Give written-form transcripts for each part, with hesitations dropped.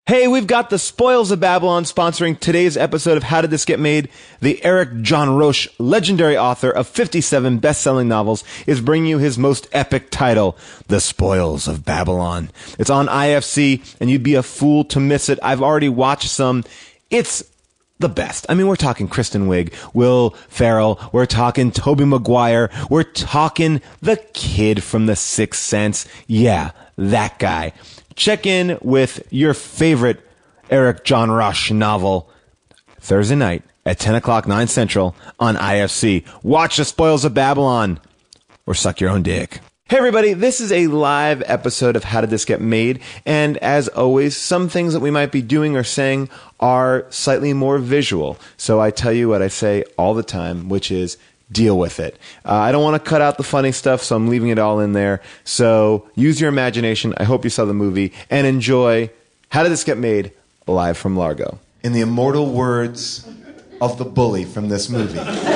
Hey, we've got the Spoils of Babylon sponsoring today's episode of How Did This Get Made? The Eric John Roche, legendary author of 57 best-selling novels, is bringing you his most epic title, The Spoils of Babylon. It's on IFC, and you'd be a fool to miss it. I've already watched some. It's the best. I mean, we're talking Kristen Wiig, Will Ferrell, we're talking Tobey Maguire, we're talking the kid from The Sixth Sense. Yeah, that guy. Check in with your favorite Eric John Roche novel Thursday night at 10 o'clock, 9 Central on IFC. Watch The Spoils of Babylon or suck your own dick. Hey everybody, this is a live episode of How Did This Get Made? And as always, some things that we might be doing or saying are slightly more visual. So I tell you what I say all the time, which is deal with it. I don't want to cut out the funny stuff, so I'm leaving it all in there. So use your imagination. I hope you saw the movie and enjoy How Did This Get Made? Live from Largo. In the immortal words of the bully from this movie,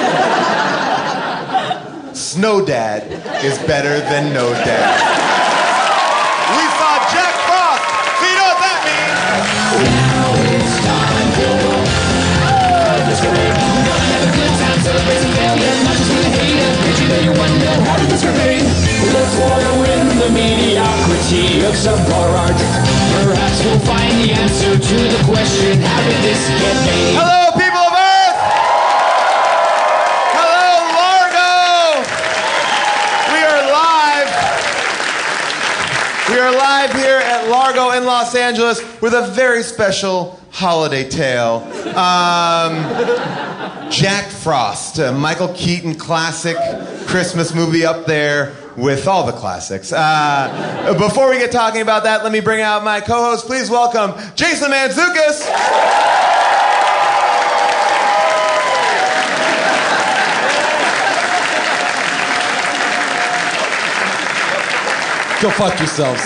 Snow Dad is better than no dad. We saw Jack Frost, so you know what that means. Now it's time for this parade. Gonna have a good time celebrating failure, not just with hate and preaching that you wonder how did this get made? Let's wallow in the mediocrity of subpar art. Perhaps we'll find the answer to the question, how did this get made? Hello, people of Earth! Hello, Largo! We are live here at Largo in Los Angeles with a very special holiday tale. Jack Frost, a Michael Keaton classic Christmas movie up there with all the classics. Before we get talking about that, let me bring out my co-host. Please welcome Jason Mantzoukas. Go fuck yourselves.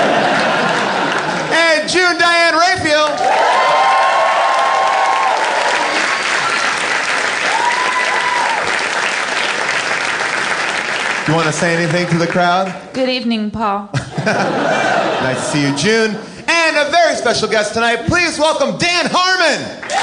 And June Diane Raphael. You want to say anything to the crowd? Good evening, Paul. Nice to see you, June. And a very special guest tonight. Please welcome Dan Harmon.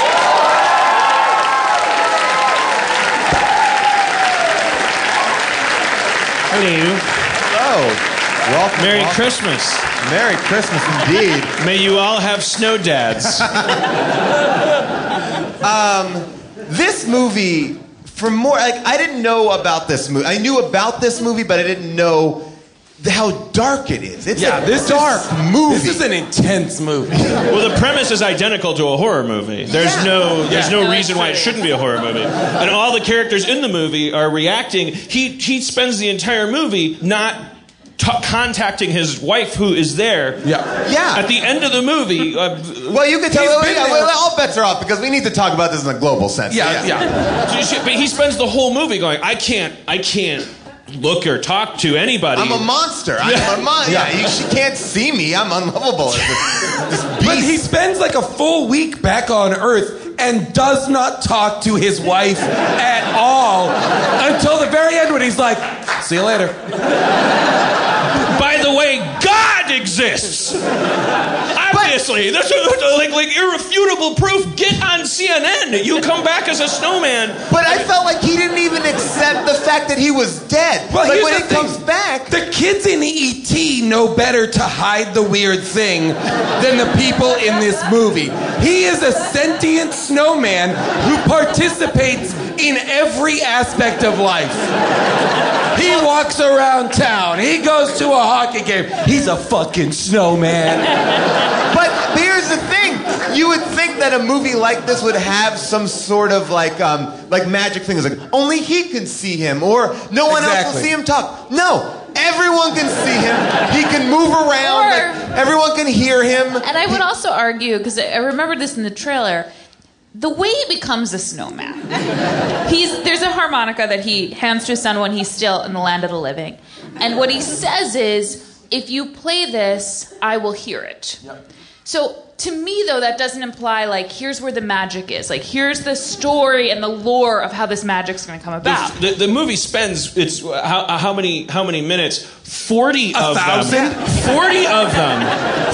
Hello. Hello. Welcome. Merry Christmas. Merry Christmas indeed. May you all have snow dads. This movie, I didn't know about this movie. I knew about this movie, but I didn't know how dark it is. It's a dark movie. This is an intense movie. Well, the premise is identical to a horror movie. There's no reason why it shouldn't be a horror movie. And all the characters in the movie are reacting. He spends the entire movie not contacting his wife, who is there. Yeah. At the end of the movie. Well, you can tell. All bets are off because we need to talk about this in a global sense. Yeah. But he spends the whole movie going, I can't look or talk to anybody. I'm a monster. I'm a monster. Yeah, she can't see me. I'm unlovable. This beast. But he spends like a full week back on Earth and does not talk to his wife at all until the very end when he's like, see you later. By the way, God exists. Obviously, there's like irrefutable proof. Get on CNN. You come back as a snowman. But I felt like he didn't even accept the fact that he was dead. Well, like when he comes back, the kids in E.T. know better to hide the weird thing than the people in this movie. He is a sentient snowman who participates in every aspect of life. He walks around town. He goes to a hockey game. He's a fucking snowman. But here's the thing. You would think that a movie like this would have some sort of like magic thing. It's like only he can see him or no one else will see him talk. No. Everyone can see him. He can move around. Everyone can hear him. And I would also argue, because I remember this in the trailer, the way he becomes a snowman. There's a harmonica that he hands to his son when he's still in the land of the living. And what he says is, if you play this, I will hear it. Yep. So to me, though, that doesn't imply, like, here's where the magic is. Like, here's the story and the lore of how this magic's going to come about. The movie spends, how many minutes? 40 of them. 40 of them.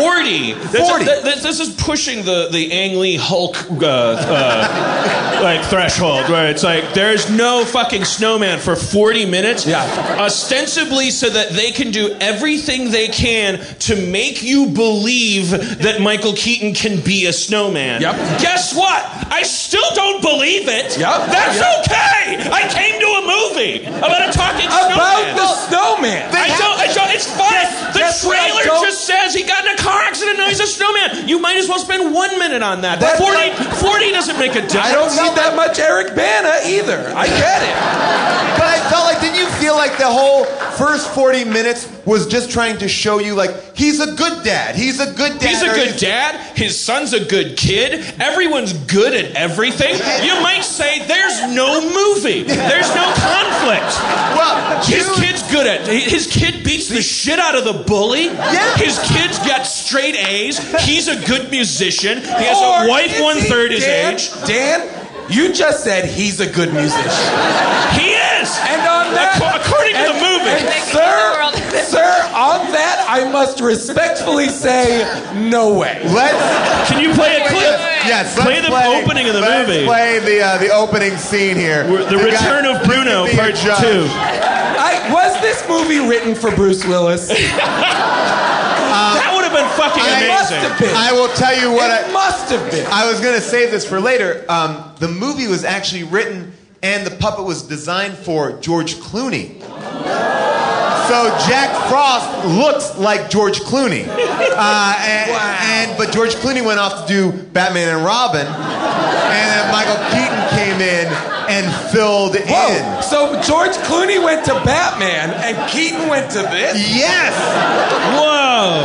40. 40. This is pushing the Ang Lee Hulk like threshold, where it's like there's no fucking snowman for 40 minutes. Yeah. Ostensibly so that they can do everything they can to make you believe that Michael Keaton can be a snowman. Yep. Guess what? I still don't believe it. Yep. That's okay. I came to a movie about a talking snowman. About the snowman. I don't, it's fine. The Guess what I trailer don't- just says he got in a car accident, now he's a snowman. You might as well spend 1 minute on that. That's 40 doesn't make a difference. I don't need that much Eric Bana either. I get it. But I felt like, didn't you feel like the whole first 40 minutes was just trying to show you, like, he's a good dad. He's a good dad. He's a good dad. His son's a good kid. Everyone's good at everything. You might say there's no movie. There's no conflict. Well, His dude, kid's good at. His kid beats the shit out of the bully. Yeah. His kids get straight A's. He's a good musician. He has Or a wife is he, 1/3 his Dan, age. Dan, you just said he's a good musician. He is. And on that, According to the movie. Sir, on that, I must respectfully say, no way. let's Can you play a clip? yes, Play let's the opening of the let's movie. Play the opening scene here. The Return of Bruno, Be a Part judge. 2. Was this movie written for Bruce Willis? That would have been fucking It must amazing. have been. I will tell you what It must have been. I was going to save this for later. The movie was actually written and the puppet was designed for George Clooney. So Jack Frost looks like George Clooney. But George Clooney went off to do Batman and Robin. And then Michael Keaton came in and filled in. Whoa. So George Clooney went to Batman and Keaton went to this? Yes! Whoa.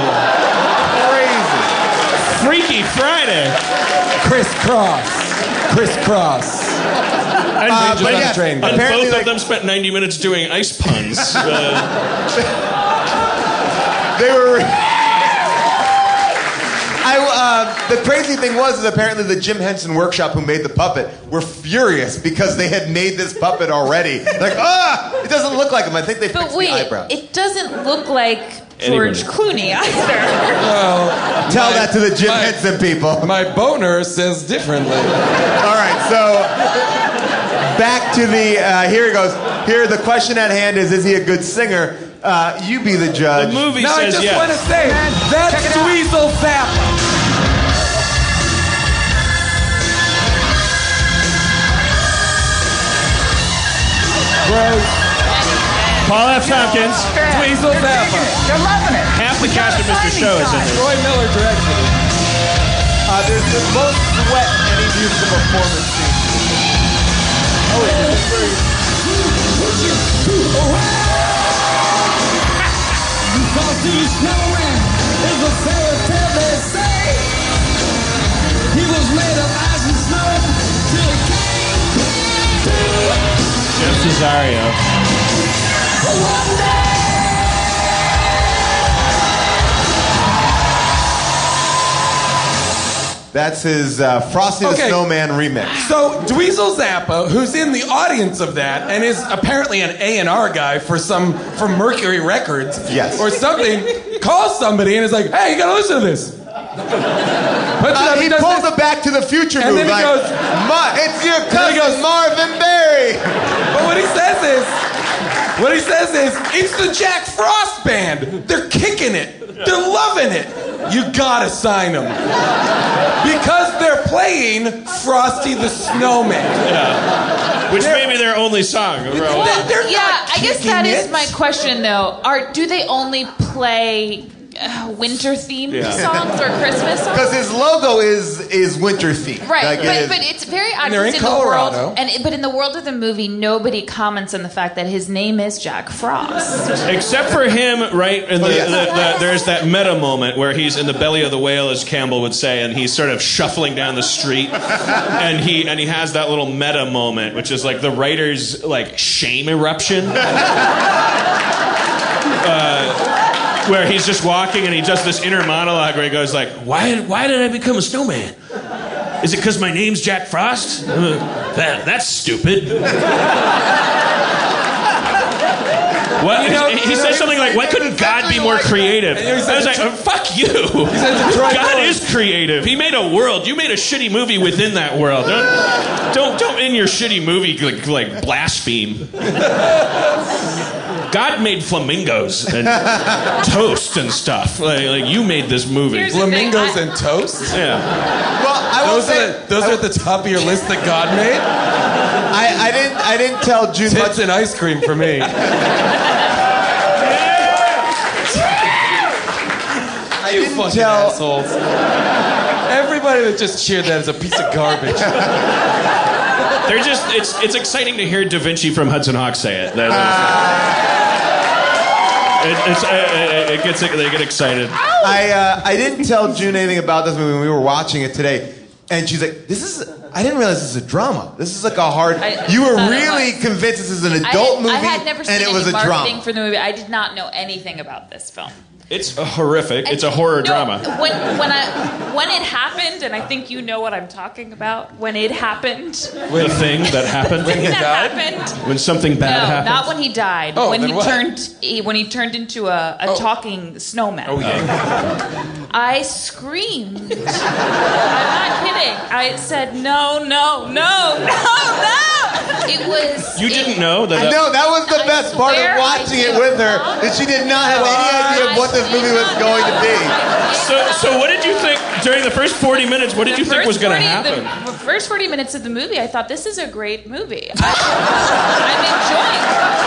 Crazy. Freaky Friday. Crisscross. And, but yeah, train, and apparently, both like- of them spent 90 minutes doing ice puns. They were. The crazy thing was apparently the Jim Henson Workshop who made the puppet were furious because they had made this puppet already. Like, it doesn't look like him. I think they But fixed wait, the eyebrows. it doesn't look like George Clooney either. Tell that to the Jim Henson people. My boner says differently. All right, so back to the. Here it goes. Here, the question at hand is he a good singer? You be the judge. The movie Now I says just yes. want to say, that's Dweezil Zappa. Paul F. Tompkins. Dweezil Zappa. You're loving it. Half the cast of Mr. Show is in this. Roy Miller directed it. There's the most sweat in any musical performance scene. Jeff Cesario. That's his Frosty the Okay. Snowman remix. So Dweezil Zappa, who's in the audience of that and is apparently an A&R guy for Mercury Records, Yes. or something, calls somebody and is like, "Hey, you gotta listen to this." Puts it up, He does pulls this, the Back to the Future And move. then he Like, goes- it's your then he cousin goes- Marvin Berry. but what he says is, it's the Jack Frost band. They're kicking it. They're loving it. You gotta sign them. Because they're playing Frosty the Snowman. Which may be their only song. They're Yeah, not I guess kicking that is it. my question though. Do they only play winter themed songs or Christmas songs? Because his logo is winter themed. Right, Like, but it's very odd. And they're in 'cause Colorado. but in the world of the movie, nobody comments on the fact that his name is Jack Frost. Except for him, right? In the, yes. there's that meta moment where he's in the belly of the whale, as Campbell would say, and he's sort of shuffling down the street, and he has that little meta moment, which is like the writer's like shame eruption. Where he's just walking and he does this inner monologue where he goes like, why did I become a snowman? Is it because my name's Jack Frost? That's stupid. What? He says something like, "Why couldn't God be more creative?" I was like, "Fuck you." God is creative. He made a world. You made a shitty movie within that world. Don't in your shitty movie like blaspheme. God made flamingos and toast and stuff. Like you made this movie. Here's the Flamingos thing, and toast? Yeah. Well, I will say Those are at the top of your list that God made? I didn't tell June much. Tits and ice cream for me. You fucking assholes. Everybody that just cheered that is a piece of garbage. They're just it's exciting to hear Da Vinci from Hudson Hawk say it. They get excited. I didn't tell June anything about this movie when we were watching it today, and she's like, I didn't realize this is a drama. This is like a hard. You were really convinced this is an adult movie, I had never seen and it was a marketing drama for the movie. I did not know anything about this film. It's horrific. It's a horror drama. When it happened, and I think you know what I'm talking about. When it happened, The thing that happened. When he died? happened. When something bad No, happened. not when he died. Oh, when then he what? turned into a talking snowman. Oh, yeah. I screamed. I'm not kidding. I said no. It was. You didn't know that. No, that was the I best part swear of watching I it did with her. not. That she did not have any idea of what this movie was going to be. So what did you think during the first 40 minutes? What did you think was going to happen? The first 40 minutes of the movie, I thought this is a great movie. I'm enjoying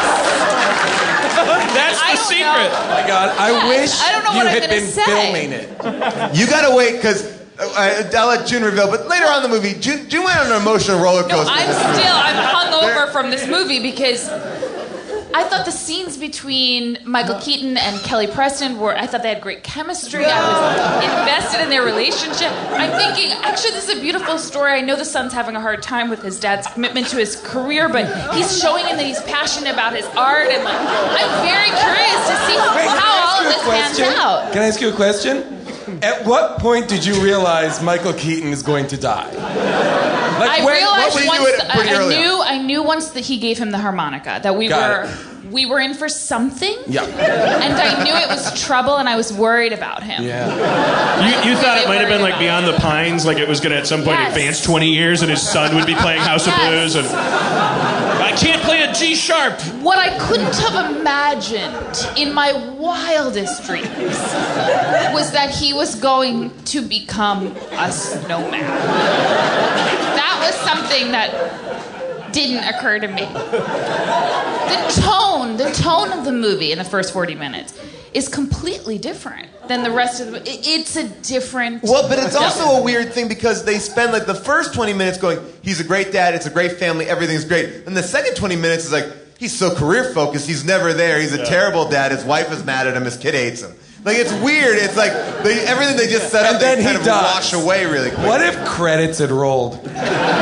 it. That's the secret. Oh my God, I wish I don't know you what I'm had gonna been say. filming it. You gotta wait because I'll let June reveal. But later on in the movie, June went on an emotional roller coaster. I'm hungover from this movie because I thought the scenes between Michael Keaton and Kelly Preston I thought they had great chemistry. I was invested in their relationship. I'm thinking, actually, this is a beautiful story. I know the son's having a hard time with his dad's commitment to his career, but he's showing him that he's passionate about his art, and I'm very curious to see how all of this pans out. Can I ask you a question? At what point did you realize Michael Keaton is going to die? I realized what once were you doing pretty early I knew once that he gave him the harmonica that we were in for something. Yeah. And I knew it was trouble, and I was worried about him. Yeah. You thought it might have been like Worried Beyond the Pines, like it was going to at some point Yes. advance 20 years, and his son would be playing House of Yes. Blues, and I can't play a G sharp. What I couldn't have imagined in my wildest dreams was that he was going to become a snowman. That was something that didn't occur to me. The tone of the movie in the first 40 minutes is completely different than the rest of the movie. It's a different... Well, but it's also a weird thing because they spend like the first 20 minutes going, he's a great dad, it's a great family, everything's great. And the second 20 minutes is like, he's so career focused, he's never there, he's a terrible dad, his wife is mad at him, his kid hates him. Like, it's weird. It's like everything they just set up, And then they kind he of dies. wash away really quick. What if credits had rolled? It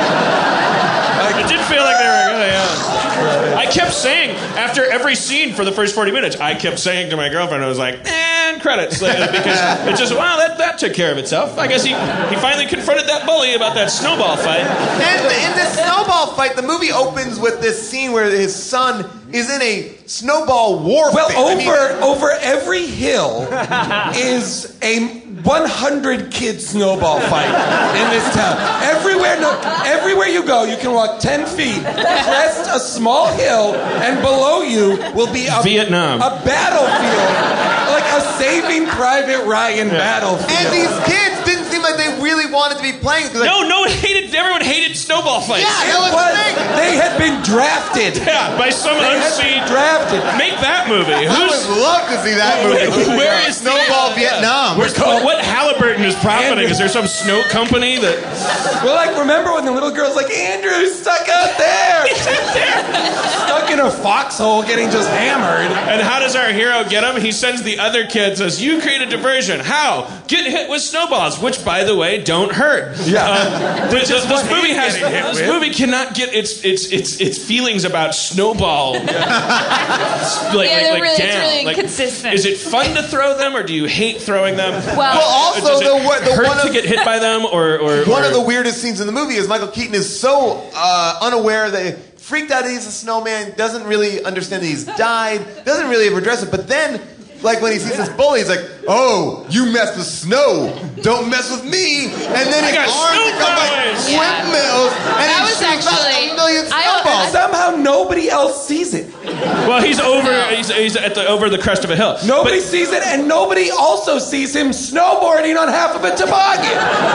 did feel like they were really, I kept saying, after every scene for the first 40 minutes, I kept saying to my girlfriend, I was like, and credits. Because it's just, well, that took care of itself. I guess he finally confronted that bully about that snowball fight. And in this snowball fight, the movie opens with this scene where his son is in a snowball warfare. Well, over every hill is a 100 kid snowball fight in this town. Everywhere you go, you can walk 10 feet, crest a small hill, and below you will be Vietnam. a battlefield, like a Saving Private Ryan battlefield. And these kids didn't seem like they really wanted to be playing. Like, No, everyone hated snowball fights. Yeah, that was the thing. They had been drafted. Yeah, by some unseen. Drafted. Make that movie. I would love to see that movie. Where is Snowball Vietnam? What Halliburton is profiting? Is there some snow company that... Well, like, remember when the little girl's like, Andrew's stuck out there. Stuck in a foxhole getting just hammered. And how does our hero get him? He sends the other kids, says, you create a diversion. How? Get hit with snowballs, which, by the way, don't hurt. Yeah. This what movie he's has getting hit this with. movie cannot get its feelings about snowball they're really- down. it's really inconsistent. Is it fun to throw them, or do you hate throwing them? Well, also, Does it the hurt one to of- get hit by them, or One of the weirdest scenes in the movie is Michael Keaton is so unaware that freaked out that he's a snowman, doesn't really understand that he's died, doesn't really ever address it. But then, like when he sees this bully, he's like, "Oh, you mess with snow, don't mess with me." And then his arms become like windmills, and That he was shoots out actually- a million snowballs. Somehow nobody else sees it. Well, he's over the crest of a hill. Nobody sees it, and nobody also sees him snowboarding on half of a toboggan.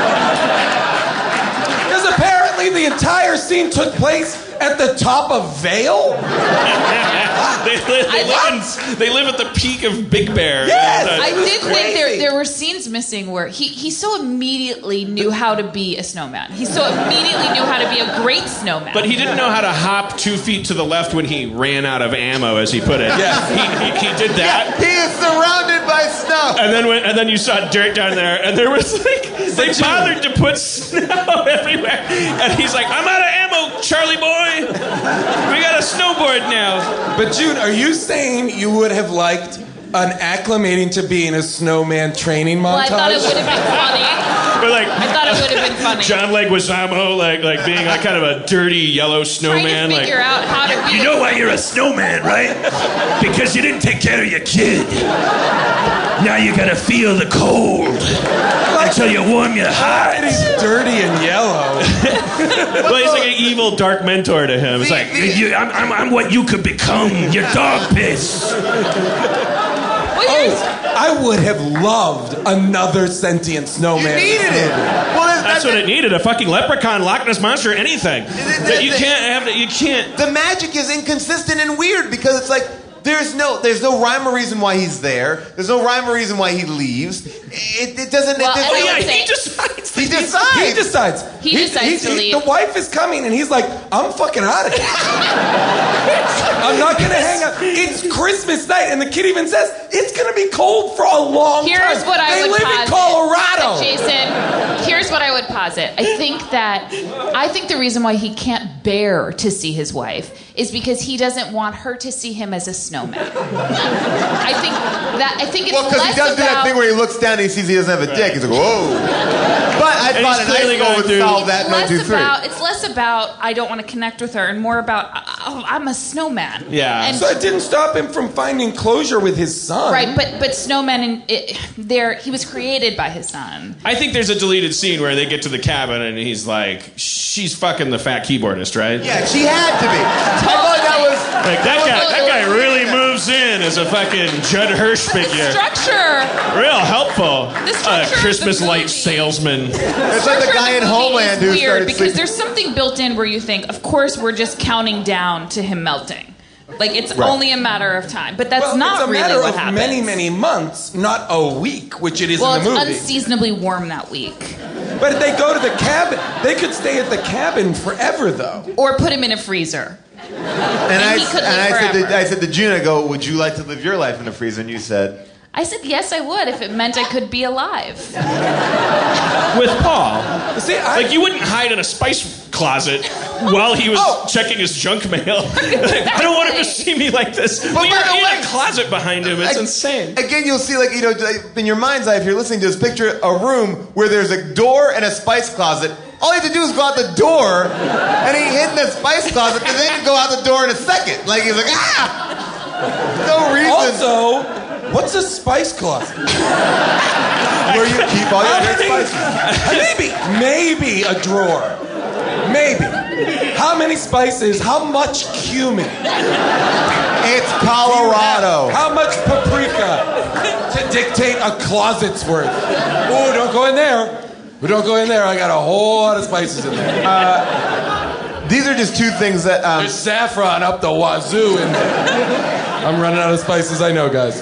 Because apparently the entire scene took place at the top of Vale? They live at the peak of Big Bear. Yes! I did think crazy. there were scenes missing where he so immediately knew how to be a snowman. He so immediately knew how to be a great snowman. But he didn't know how to hop 2 feet to the left when he ran out of ammo, as he put it. Yeah. He did that. He is surrounded by snow. And then you saw dirt down there, and there was they bothered to put snow everywhere. And he's like, "I'm out of ammo, Charlie boy. We got a snowboard now." But June, are you saying you would have liked an acclimating to being a snowman training montage? well, I thought it would have been funny. But I thought it would have been funny. John Leguizamo, like being like kind of a dirty yellow snowman, Trying to figure out how to be. You know why you're a snowman, right? Because you didn't take care of your kid. Now you gotta feel the cold until you warm your heart. And he's dirty and yellow. Well, he's like an evil dark mentor to him. It's like, I'm what you could become. Your dog piss. Well, here's- I would have loved another sentient You snowman. needed it. Well, that's what it needed, a fucking leprechaun, Loch Ness Monster, anything. That you can't have, you can't. The magic is inconsistent and weird because it's like there's no rhyme or reason why he's there. There's no rhyme or reason why he leaves. It doesn't. Well, it and I doesn't would say- He decides. he decides. He decides. He decides to leave. The wife is coming, and he's like, "I'm fucking out of here. I'm not gonna hang out." It's Christmas night, and the kid even says it's gonna be cold for a long time. Here's what I would They live posit. in Colorado. Jason, here's what I would posit. I think the reason why he can't bear to see his wife is because he doesn't want her to see him as a snowman. I think it's Well, because less he does do that about- thing where he looks down and he sees he doesn't have a dick. He's like, whoa. But I And thought he's an clearly ice going would through- solve that. It's less about I don't want to connect with her and more about I'm a snowman. Yeah. And So it didn't stop him from finding closure with his son. right, but snowmen he was created by his son. I think there's a deleted scene where they get to the cabin and he's like, "She's fucking the fat keyboardist, right?" Yeah, she had to be. I thought that was. Like that guy really moves in as a fucking Judd Hirsch figure. Structure. Real helpful. The structure of Christmas the light movie. salesman. It's like the guy in Homeland who weird started because sleeping. there's something built in where you think, of course, we're just counting down to him melting. Like it's only a matter of time, but that's Well, not it's a really matter what of happens. many, many months, not a week, which it is Well, in the it's movie. unseasonably warm that week, But if they go to the cabin, they could stay at the cabin forever, though. or put him in a freezer. And I he could live I said to June, I go, would you like to live your life in a freezer? And you said, I said yes, I would if it meant I could be alive. With Paul. See, Like you wouldn't hide in a spice closet while he was checking his junk mail. I don't want him to see me like this. But by you're the in way- a closet behind him. It's insane. Again, you'll see, like, in your mind's eye, if you're listening to this, picture a room where there's a door and a spice closet. All you have to do is go out the door, and he hid in the spice closet, and then go out the door in a second. Like, he's like, no reason. also, what's a spice closet? Where you keep all your great spices. Maybe a drawer. Maybe. How many spices? How much cumin? It's Colorado. How much paprika to dictate a closet's worth? Oh, don't go in there. Don't go in there. I got a whole lot of spices in there. These are just two things that... There's saffron up the wazoo in there. I'm running out of spices, I know, guys.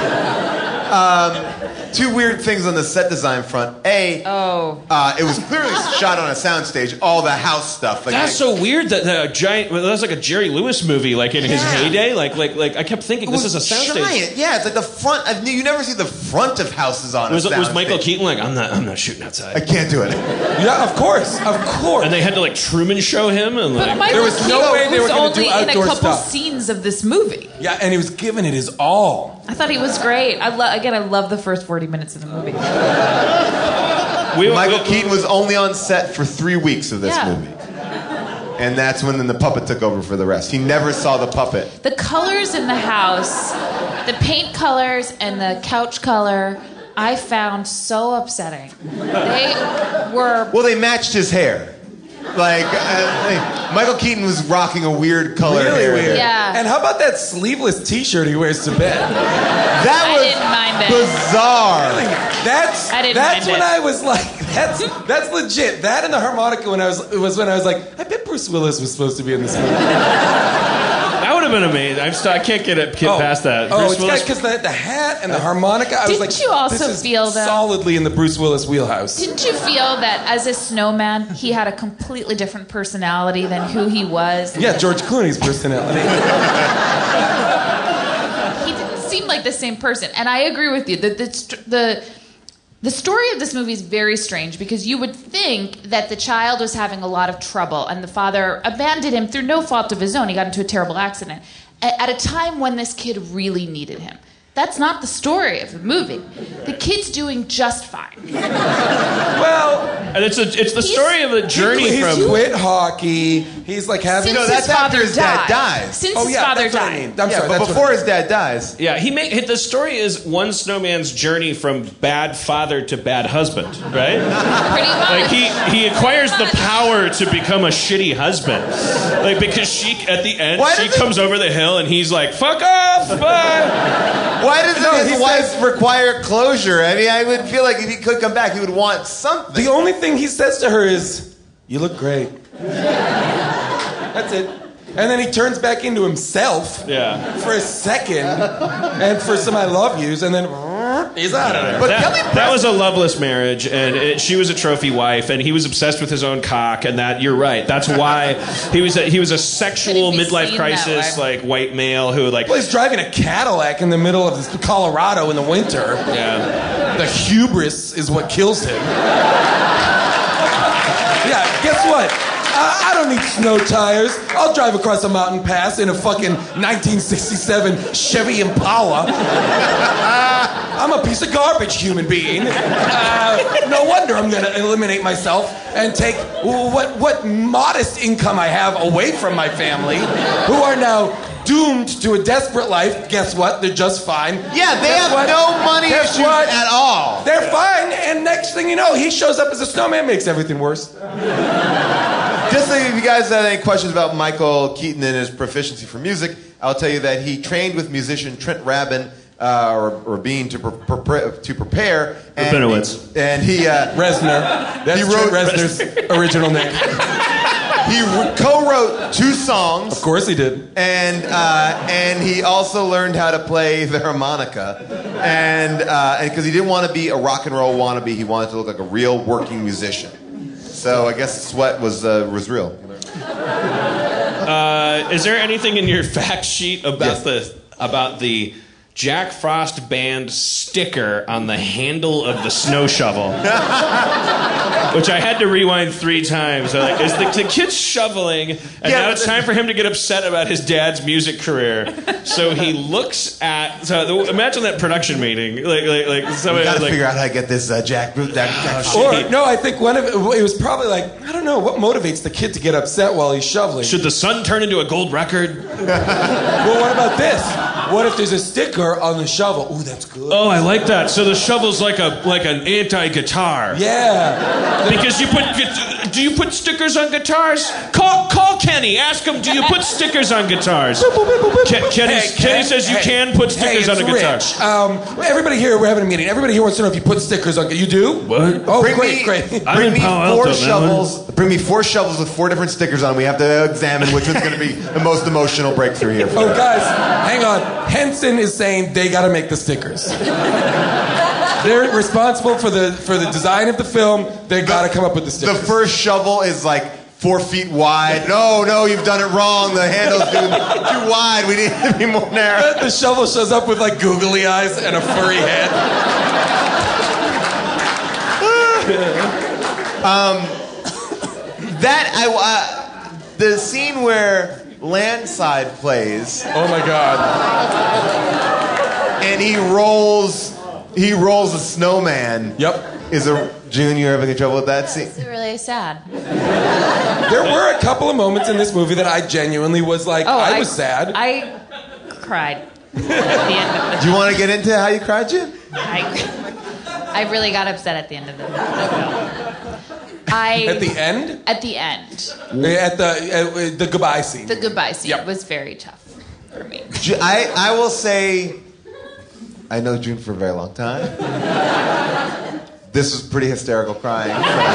Two weird things on the set design front. It was clearly shot on a soundstage, all the house stuff. Like, That's so weird that the giant. Well, that's like a Jerry Lewis movie, like in his heyday. Like I kept thinking this is a soundstage. giant. Yeah, it's like the front. You never see the front of houses on a Was soundstage. Michael Keaton like I'm not shooting I outside? can't do it. Yeah, of course. And they had to like Truman show him and But like. Michael There was no Keaton way they were was gonna do only in a outdoor couple stuff. scenes of this movie. Yeah, and he was giving it his all. I thought he was great. I love the first 40 minutes of the movie. Michael Keaton was only on set for 3 weeks of this Yeah. movie. And that's when then the puppet took over for the rest. He never saw the puppet. The colors in the house, the paint colors and the couch color, I found so upsetting. They were... Well, they matched his hair. Like, Michael Keaton was rocking a weird color Really hair. weird. Yeah. And how about that sleeveless T-shirt he wears to bed? That I was didn't mind it. bizarre. I didn't That's mind when it. I was like, that's legit. That and the harmonica when I was when I was like, I bet Bruce Willis was supposed to be in this movie. That would have been amazing. I can't get past that. Bruce Willis. Because the hat and the harmonica. I was Didn't like, you also this is feel that- solidly in the Bruce Willis wheelhouse. Didn't you feel that as a snowman, he had a completely different personality than who he was? Yeah, George Clooney's personality. He didn't seem like the same person. And I agree with you. The story of this movie is very strange because you would think that the child was having a lot of trouble and the father abandoned him through no fault of his own. He got into a terrible accident at a time when this kid really needed him. That's not the story of the movie. The kid's doing just fine. Well, And it's the story of a journey he's from. quit hockey. He's like having. Since that's his father after his dad died. dies. Since Oh his yeah, father that's what I died. mean. I'm Yeah, sorry. but that's before what I his dad dies, Yeah, the story is one snowman's journey from bad father to bad husband, right? Pretty much. Like he acquires the power to become a shitty husband, like because at the end Why she does it- comes over the hill and he's like fuck off, bye. why does his he wife says- require closure? I mean, I would feel like if he could come back, he would want something. The only thing he says to her is, "You look great." That's it. And then he turns back into himself Yeah. for a second, and for some "I love yous," and then he's out of there. But Kelly That was a loveless marriage, and she was a trophy wife, and he was obsessed with his own cock, and that you're right. That's why he was a sexual Couldn't be midlife seen crisis, that way. like white male who like Well, he's driving a Cadillac in the middle of Colorado in the winter. yeah. The hubris is what kills him. Yeah, guess what? I don't need snow tires. I'll drive across a mountain pass in a fucking 1967 Chevy Impala. I'm a piece of garbage human being. No wonder I'm going to eliminate myself and take what modest income I have away from my family, who are now doomed to a desperate life. Guess what? They're just fine. Yeah, they Guess have what? no money Guess issues what? at all. They're fine, and next thing you know, he shows up as a snowman, makes everything worse. Just so if you guys have any questions about Michael Keaton and his proficiency for music, I'll tell you that he trained with musician Trent Rabin or Bean to prepare. Rabinowitz. And he Reznor. That's He wrote- Trent Reznor's original name. he co-wrote 2 songs. Of course he did. And he also learned how to play the harmonica, and because he didn't want to be a rock and roll wannabe, he wanted to look like a real working musician. So I guess Sweat was real. Is there anything in your fact sheet about the Jack Frost band sticker on the handle of the snow shovel? Which I had to rewind 3 times. I'm like, is the kid shoveling, and now it's time for him to get upset about his dad's music career. So he looks at. So imagine that production meeting, like somebody We got to like, figure out how to get this Jack. Or, no, I think one of it was probably like, I don't know, what motivates the kid to get upset while he's shoveling? should the sun turn into a gold record? Well, what about this? What if there's a sticker on the shovel? Ooh, that's good. Oh, I like that. So the shovel's like an anti-guitar. Yeah. Because do you put stickers on guitars? Call Kenny. Ask him, do you put stickers on guitars? Kenny says you can put stickers on a guitar. Rich. Everybody here, we're having a meeting. Everybody here wants to know if you put stickers on. You do? What? Oh, Bring great, me, great. Bring me Palo 4 Alto, shovels. Bring me 4 shovels with 4 different stickers on them. We have to examine which one's going to be the most emotional breakthrough here. Oh, guys, hang on. Henson is saying they got to make the stickers. They're responsible for the design of the film. They got to come up with the stickers. The first shovel is like 4 feet wide. No, you've done it wrong. The handle's too wide. We need to be more narrow. The shovel shows up with like googly eyes and a furry head. The scene where Landside plays Oh my god. and he rolls a snowman. Yep. June, you're having trouble with that scene? It's really sad. There were a couple of moments in this movie that I genuinely was like, I was sad. I cried at the end of the Do you want to get into how you cried, June? I really got upset at the end of the film. At the end? At the end. At the goodbye scene. The goodbye scene Yep. was very tough for me. I will say, I know June for a very long time. This was pretty hysterical crying.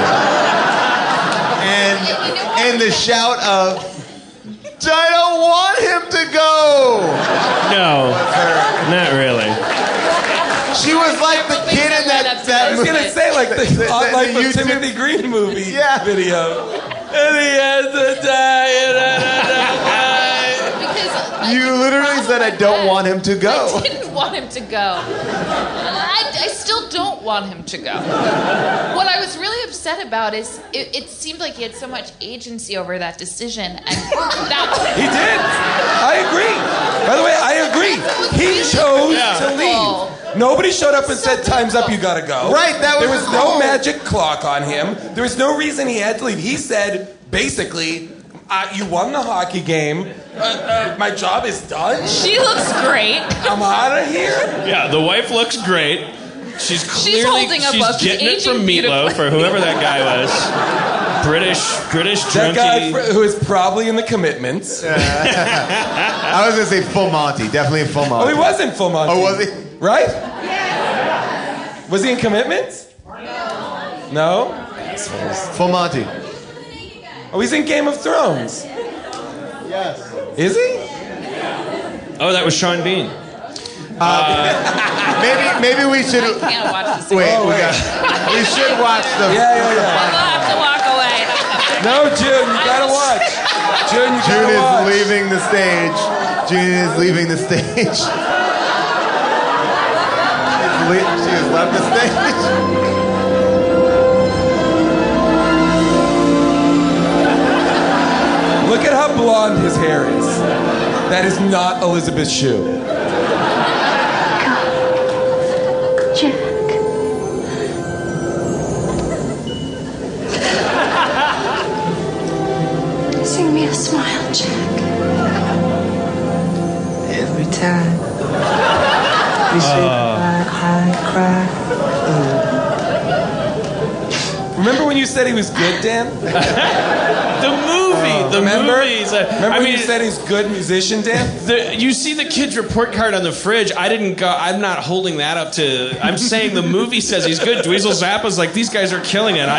And the shout of, I don't want him to go! No, not really. She was like the kid in that I was movie. going to say, like the Hot Life of YouTube Timothy Green movie video. And he has to die. Because You literally said, I don't want him to go. I didn't want him to go. I still don't want him to go. What I was really upset about is it seemed like he had so much agency over that decision. And He did. I agree. By the way, I agree. He chose to leave. Nobody showed up and said, time's up, you gotta go. Right, that was There was no magic clock on him. There was no reason he had to leave. He said, basically, you won the hockey game. My job is done. She looks great. I'm out of here. Yeah, the wife looks great. She's clearly holding a book. She's getting it from aging Meatloaf or whoever that guy was. British That guy drunkie. who is probably in the Commitments. I was going to say Full Monty. Definitely Full Oh, Monty. he was in Full Monty. Oh, was he? Right? Yeah. Was he in Commitments? No? Full Monty. Oh, he's in Game of Thrones. Yes. Is he? Oh, that was Sean Bean. Maybe we should... I can't watch this. Wait, Oh, wait. we should watch the... Yeah. I'll have to walk away. No, June, you gotta watch. June, you June gotta is watch. leaving the stage. June is leaving the stage. She has left the stage. Look at how blonde his hair is. That is not Elizabeth Shue. Jack. Sing me a smile, Jack. Every time you say I cry. Remember when you said he was good, Dan? The movie. The Remember? movies. Remember when you said he's a good musician, Dan? You see the kid's report card on the fridge. I'm not holding that up to. I'm saying the movie says he's good. Dweezil Zappa's like, these guys are killing it.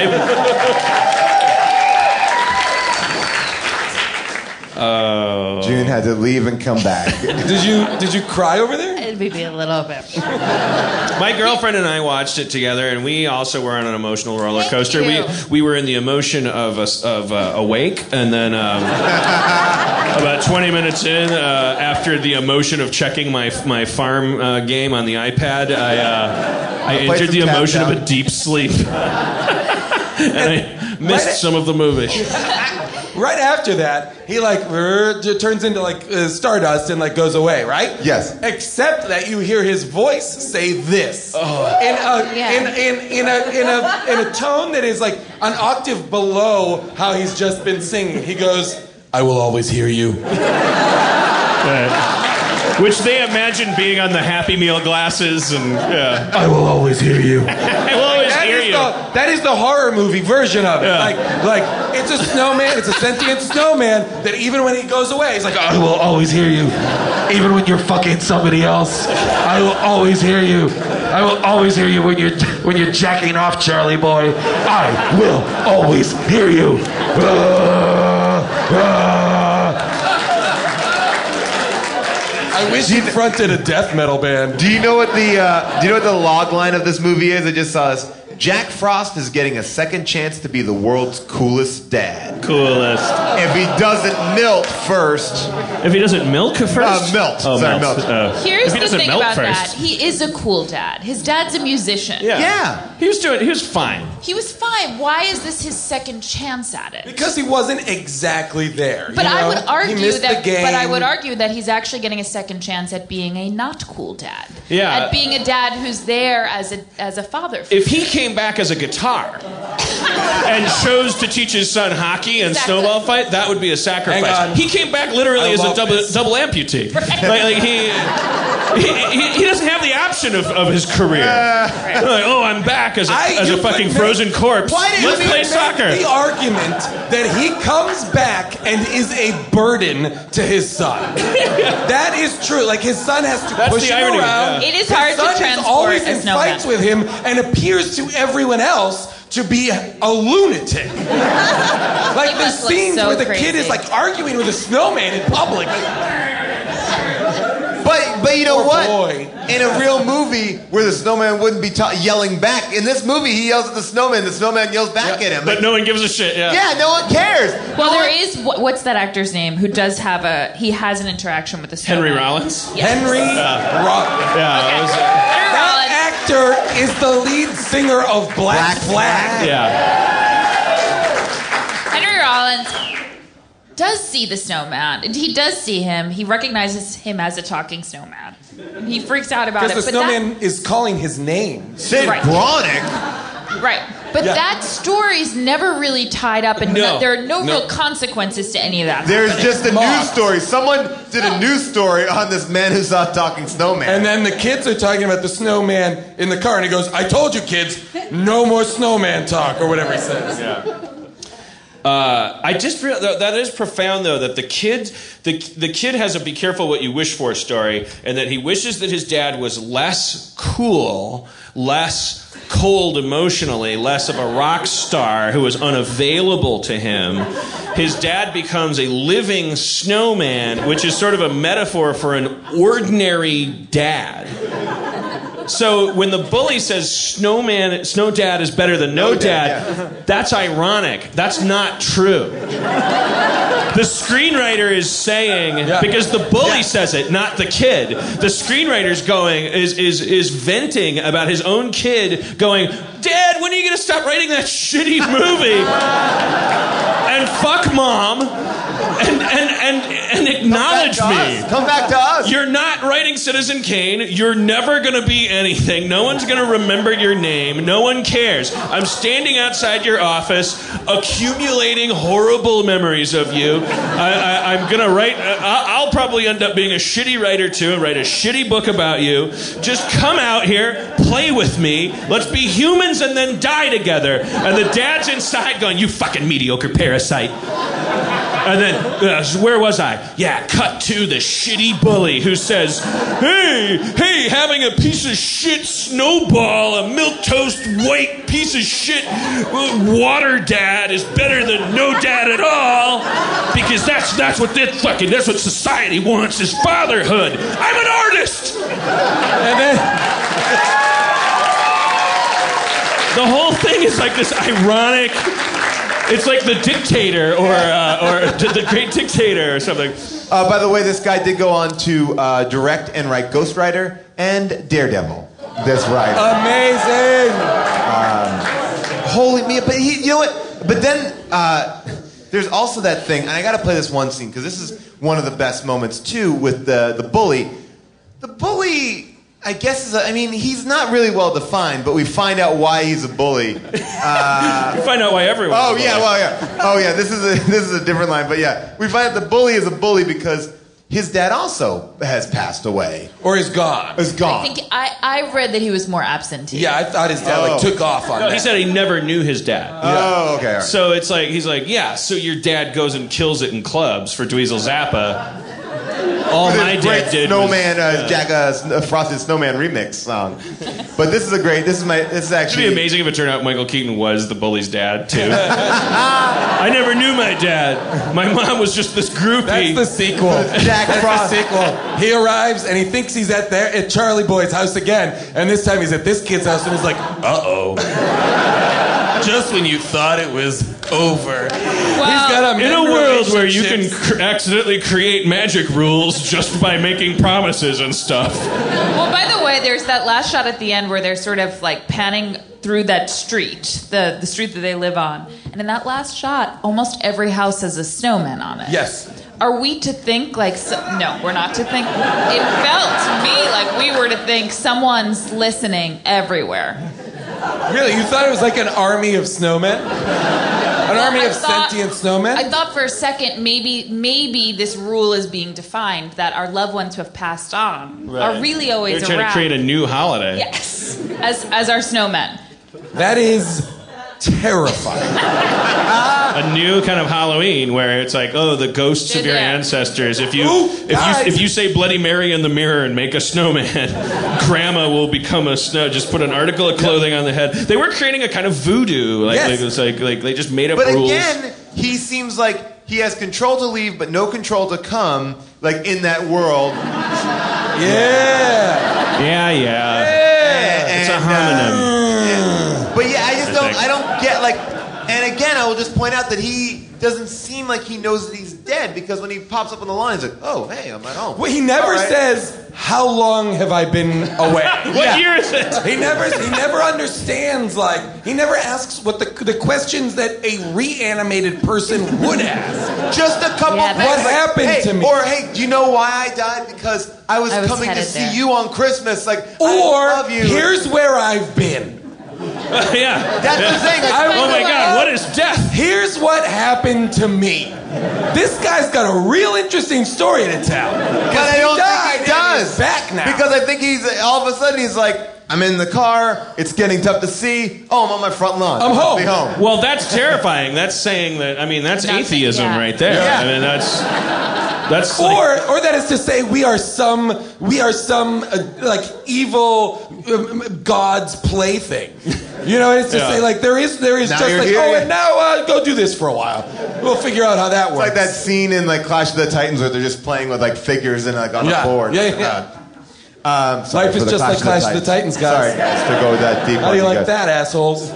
June had to leave and come back. Did you cry over there? Maybe a little bit. My girlfriend and I watched it together, and we also were on an emotional roller coaster. Thank you. We were in the emotion of Awake, and then about 20 minutes in, after the emotion of checking my farm game on the iPad, I entered the emotion of a deep sleep, and I missed some of the movie. Right after that, he turns into stardust and goes away, right? Yes. Except that you hear his voice say this in a tone that is like an octave below how he's just been singing. He goes, "I will always hear you." Which they imagine being on the Happy Meal glasses, and I will always hear you. I will always hear you. That is the horror movie version of it. Yeah. Like it's a snowman, it's a sentient snowman that even when he goes away, he's like, I will always hear you. Even when you're fucking somebody else, I will always hear you. I will always hear you when you're jacking off, Charlie boy. I will always hear you. I wish he fronted a death metal band. Do you know what the log line of this movie is? I just saw this. Jack Frost is getting a second chance to be the world's coolest dad. Coolest. If he doesn't milt first. If he doesn't milk first? Milt. Oh, Sorry, melt. milt. Here's If he the doesn't thing melt about first. that. He is a cool dad. His dad's a musician. Yeah. He was fine. He was fine. Why is this his second chance at it? Because he wasn't exactly there. But you know? I would He argue missed that. the game. But I would argue that he's actually getting a second chance at being a not cool dad. Yeah. At being a dad who's there as a father. If he came came back as a guitar and chose to teach his son hockey and Exactly. snowball fight, that would be a Hang on. sacrifice. He came back literally I as a love this. double amputee. Like he doesn't have the option of his career. Like, oh, I'm back as a you fucking could frozen corpse. Why do you Let's play make soccer. the argument that he comes back and is a burden to his son? That is true. Like, his son has to That's push the him irony, around. yeah. It is His hard to son is transport always a in snowman. fights with him and appears to everyone else to be a lunatic. Like, the must look scenes so where the kid crazy. is like arguing with a snowman in public. But you know Poor what? boy. In a real movie where the snowman wouldn't be yelling back, in this movie he yells at the snowman yells back at him. But no one gives a shit, yeah. Yeah, no one cares. Well, there is what's that actor's name who does have he has an interaction with the snowman. Henry Rollins? Yes. Henry Rollins. Yeah, Okay. it was, Henry Rollins. That actor is the lead singer of Black Flag. yeah. Henry Rollins does see the snowman. And he does see him. He recognizes him as a talking snowman. He freaks out about it. Because the but snowman is calling his name. Sid Right. Bronick. Right. But Yeah. that story's never really tied up, and No. there are no No. real consequences to any of that. There's happening. just a news story. Someone did a news story on this man who saw a talking snowman. And then the kids are talking about the snowman in the car, and he goes, "I told you, kids, no more snowman talk," or whatever he says. I just feel that is profound, though, that the kid has a "be careful what you wish for" story, and that he wishes that his dad was less cool, less cold emotionally, less of a rock star who was unavailable to him. His dad becomes a living snowman, which is sort of a metaphor for an ordinary dad. So when the bully says snow dad is better than no dad, that's ironic. That's not true. The screenwriter is saying, because the bully says it, not the kid. The screenwriter's is venting about his own kid going, "Dad, when are you going to stop writing that shitty movie? And fuck mom. And acknowledge me. Come back to us. You're not writing Citizen Kane. You're never going to be anything. No one's going to remember your name. No one cares. I'm standing outside your office, accumulating horrible memories of you. I'm going to write... I'll probably end up being a shitty writer, too, and write a shitty book about you. Just come out here, play with me. Let's be humans and then die together. And the dad's inside going, "You fucking mediocre parasite." And then, where was I? Yeah, cut to the shitty bully who says, hey, having a piece of shit snowball, a milquetoast white piece of shit water dad is better than no dad at all, because that's what society wants is fatherhood. I'm an artist. And then The whole thing is like this ironic. It's like The Dictator or The Great Dictator or something. By the way, this guy did go on to direct and write Ghost Rider and Daredevil. That's right. amazing. Holy me! But you know what? But then there's also that thing, and I got to play this one scene because this is one of the best moments too with the bully. The bully, I guess, he's not really well defined, but we find out why he's a bully. You find out why everyone. Oh yeah, well yeah. Oh yeah, this is a different line, but yeah, we find out the bully is a bully because his dad also has passed away. Or is gone. Is gone. I think I read that he was more absentee. Yeah, I thought his dad took off on No, that. he said he never knew his dad. Oh, okay. All right. So it's like he's like, yeah. So your dad goes and kills it in clubs for Dweezil Zappa. All This my great dad did Snowman, was, Frosted Snowman remix song. But this is actually. It'd be amazing if it turned out Michael Keaton was the bully's dad too. I never knew my dad. My mom was just this groupie. That's the sequel. Jack That's Frost. the sequel. He arrives and he thinks he's at Charlie Boy's house again, and this time he's at this kid's house and he's like, "Uh-oh." Just when you thought it was over. He's got In a world where you can relationships. accidentally create magic rules just by making promises and stuff. Well, by the way, there's that last shot at the end where they're sort of like panning through that street, the street that they live on. And in that last shot, almost every house has a snowman on it. Yes. Are we to think like... no, we're not to think... It felt to me like we were to think someone's listening everywhere. Really? You thought it was like an army of snowmen? An army of sentient snowmen? I thought for a second maybe this rule is being defined that our loved ones who have passed on are really always They're trying to create a new holiday. Yes, as our snowmen. That is terrifying. A new kind of Halloween where it's like, oh, the ghosts of your ancestors. If you say Bloody Mary in the mirror and make a snowman, Grandma will become a snow. Just put an article of clothing on the head. They were creating a kind of voodoo. It's like they just made up rules. But again, he seems like he has control to leave, but no control to come. Like in that world. Yeah. It's a homonym. But yeah, I don't get like, and again, I will just point out that he doesn't seem like he knows that he's dead because when he pops up on the line, he's like, oh, hey, I'm at home. Well, he never says, how long have I been away? What year is it? He never understands, like, he never asks what the questions that a reanimated person would ask. Just a couple things. What happened to me? Or, hey, do you know why I died? Because I was coming to see you on Christmas. Like, I love you. Here's where I've been. Yeah. That's the thing. Oh my God, what is death? Here's what happened to me. This guy's got a real interesting story to tell. But I don't think he does. He's back now. Because I think he's, all of a sudden, he's like, I'm in the car, it's getting tough to see. Oh, I'm on my front lawn. I'm home. Be home. Well, that's terrifying. That's saying that, that's atheism right there. Yeah. I mean, that's or that is to say we are some like evil God's plaything. You know, it's to say like there is just like here, and now go do this for a while. We'll figure out how that works. It's like that scene in like Clash of the Titans where they're just playing with like figures and like on a board. Yeah. Life is just like Clash of the Titans, guys. Sorry, guys, to go that deep. How do you like that, assholes?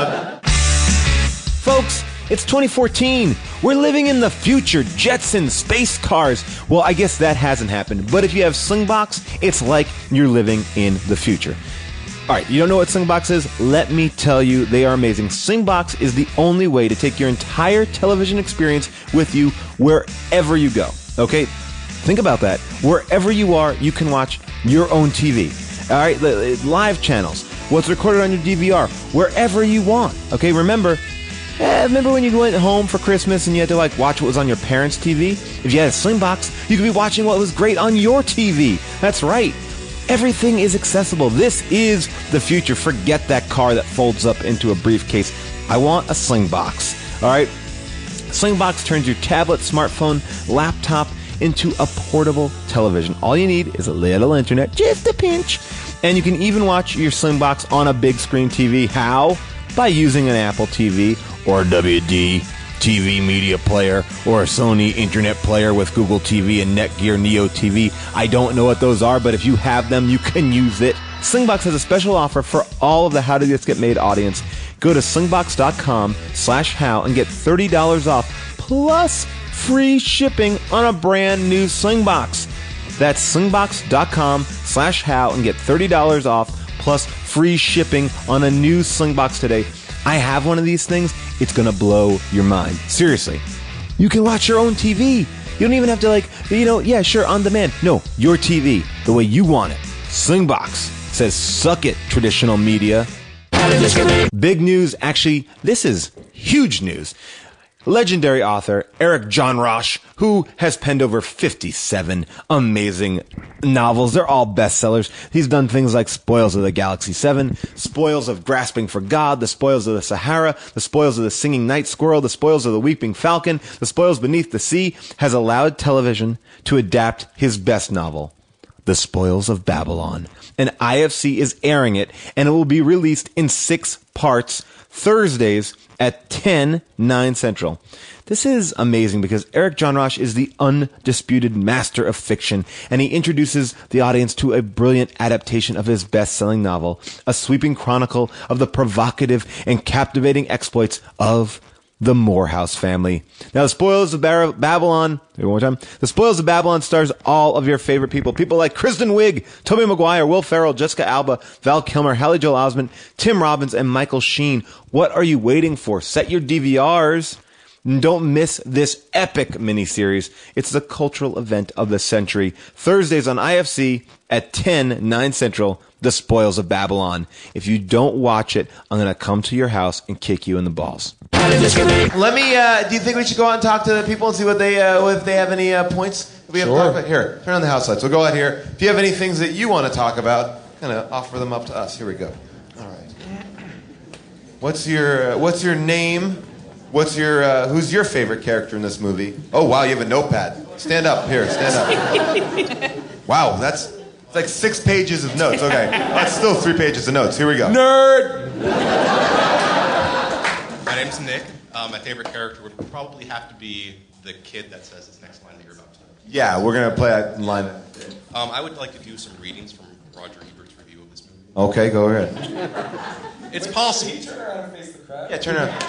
Folks, it's 2014. We're living in the future. Jetsons, space cars. Well, I guess that hasn't happened. But if you have Slingbox, it's like you're living in the future. All right, you don't know what Slingbox is? Let me tell you, they are amazing. Slingbox is the only way to take your entire television experience with you wherever you go. Okay? Think about that. Wherever you are, you can watch your own TV. All right? Live channels. What's recorded on your DVR. Wherever you want. Okay? Remember when you went home for Christmas and you had to like watch what was on your parents' TV? If you had a Slingbox, you could be watching what was great on your TV. That's right. Everything is accessible. This is the future. Forget that car that folds up into a briefcase. I want a Slingbox. All right? Slingbox turns your tablet, smartphone, laptop into a portable television. All you need is a little internet, just a pinch. And you can even watch your Slingbox on a big screen TV. How? By using an Apple TV or a WD TV media player or a Sony internet player with Google TV and Netgear Neo TV. I don't know what those are, but if you have them, you can use it. Slingbox has a special offer for all of the How Did This Get Made audience. Go to slingbox.com/how and get $30 off plus free shipping on a brand new Slingbox. That's slingbox.com/how and get $30 off plus free shipping on a new Slingbox today. I have one of these things. It's going to blow your mind. Seriously. You can watch your own TV. You don't even have to on demand. No, your TV, the way you want it. Slingbox says, suck it, traditional media. Big news. Actually, this is huge news. Legendary author Eric John Roche, who has penned over 57 amazing novels. They're all bestsellers. He's done things like Spoils of the Galaxy 7, Spoils of Grasping for God, The Spoils of the Sahara, The Spoils of the Singing Night Squirrel, The Spoils of the Weeping Falcon, The Spoils Beneath the Sea, has allowed television to adapt his best novel, The Spoils of Babylon. And IFC is airing it, and it will be released in 6 parts Thursdays at 10/9 Central. This is amazing because Eric John Roche is the undisputed master of fiction, and he introduces the audience to a brilliant adaptation of his best-selling novel, a sweeping chronicle of the provocative and captivating exploits of the Morehouse family. Now, The Spoils of Babylon, one more time. The Spoils of Babylon stars all of your favorite people. People like Kristen Wiig, Tobey Maguire, Will Ferrell, Jessica Alba, Val Kilmer, Haley Joel Osment, Tim Robbins, and Michael Sheen. What are you waiting for? Set your DVRs Don't miss this epic miniseries. It's the cultural event of the century. Thursdays on IFC at 10, 9 Central, The Spoils of Babylon. If you don't watch it, I'm going to come to your house and kick you in the balls. Let me, do you think we should go out and talk to the people and see what they, if they have any points? We have Sure. Here, turn on the house lights. We'll go out here. If you have any things that you want to talk about, kind of offer them up to us. Here we go. All right. What's your name? Who's your favorite character in this movie? Oh, wow, you have a notepad. Stand up. Here, stand up. Wow, that's like 6 pages of notes. Okay, that's still 3 pages of notes. Here we go. Nerd! My name's Nick. My favorite character would probably have to be the kid that says this next line that you're about to. Yeah, we're going to play that line. I would like to do some readings from Roger Ebert's review of this movie. Okay, go ahead. It's possible. Can you turn around and face the crowd? Yeah, turn around.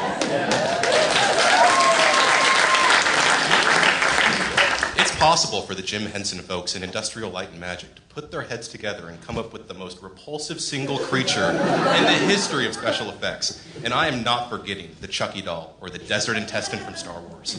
It's possible for the Jim Henson folks in Industrial Light and Magic to put their heads together and come up with the most repulsive single creature in the history of special effects. And I am not forgetting the Chucky doll or the desert intestine from Star Wars.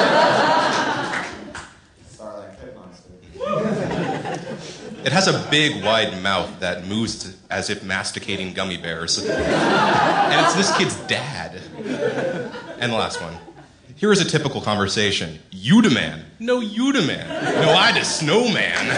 It has a big, wide mouth that moves as if masticating gummy bears. And it's this kid's dad. And the last one. Here is a typical conversation. You demand. No, you demand. No, I the snowman.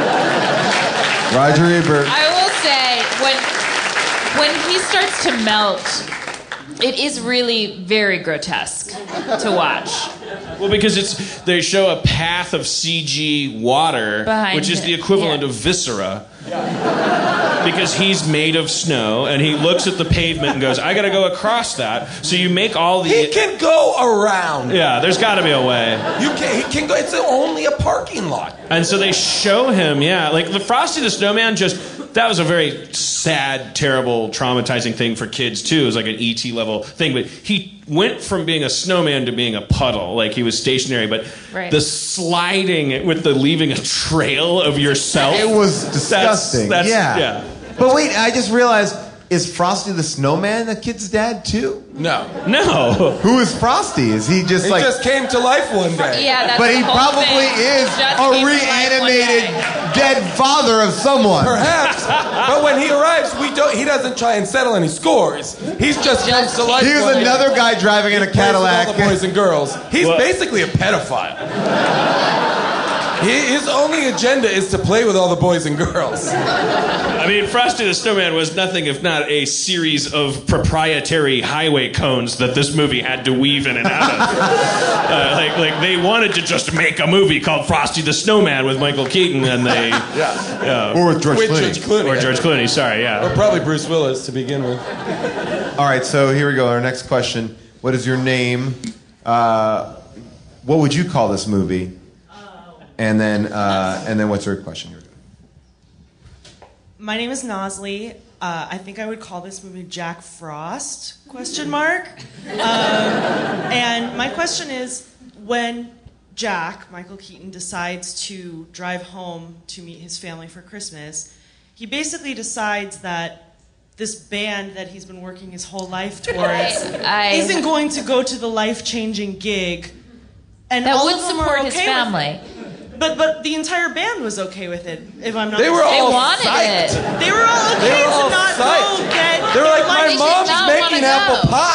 Roger Ebert. I will say, when he starts to melt, it is really very grotesque to watch. Well, because they show a path of CG water, Behind which is him. the equivalent Yeah. of viscera. Because he's made of snow, and he looks at the pavement and goes, I gotta go across that. So you make all the... He can go around. Yeah, there's gotta be a way. He can go. It's only a parking lot. And so they show him, like the Frosty the Snowman that was a very sad, terrible, traumatizing thing for kids too. It was like an E.T. level thing, but he went from being a snowman to being a puddle, like he was stationary, but Right. the sliding with the leaving a trail of yourself. It was disgusting. Yeah. But wait, I just realized, is Frosty the Snowman the kid's dad too? No. No. Who is Frosty? Is he just He like... just came to life one day. Yeah, that's But the he whole probably thing. is Just a came to life one reanimated day. dead father of someone. Perhaps. But when he arrives, he doesn't try and settle any scores. He's just comes to life. He was one day. another guy driving in a Plays with Cadillac. all the boys and girls. He's Well- basically a pedophile. His only agenda is to play with all the boys and girls. I mean, Frosty the Snowman was nothing if not a series of proprietary highway cones that this movie had to weave in and out of. Like they wanted to just make a movie called Frosty the Snowman with Michael Keaton, and they... Or with George With Clooney. George Clooney. Or George Clooney, sorry, yeah. Or probably Bruce Willis to begin with. All right, so here we go. Our next question. What is your name? What would you call this movie? And then what's your question? Here we go. My name is Nosley. I think I would call this movie Jack Frost, ? And my question is, when Jack, Michael Keaton, decides to drive home to meet his family for Christmas, he basically decides that this band that he's been working his whole life towards isn't going to go to the life-changing gig. And That all would of them support are his okay family. But the entire band was okay with it, if I'm not They were mistaken. all wanted psyched. it. They were all okay They were all to not psyched. go get... They were like, my They should mom's not making wanna apple go."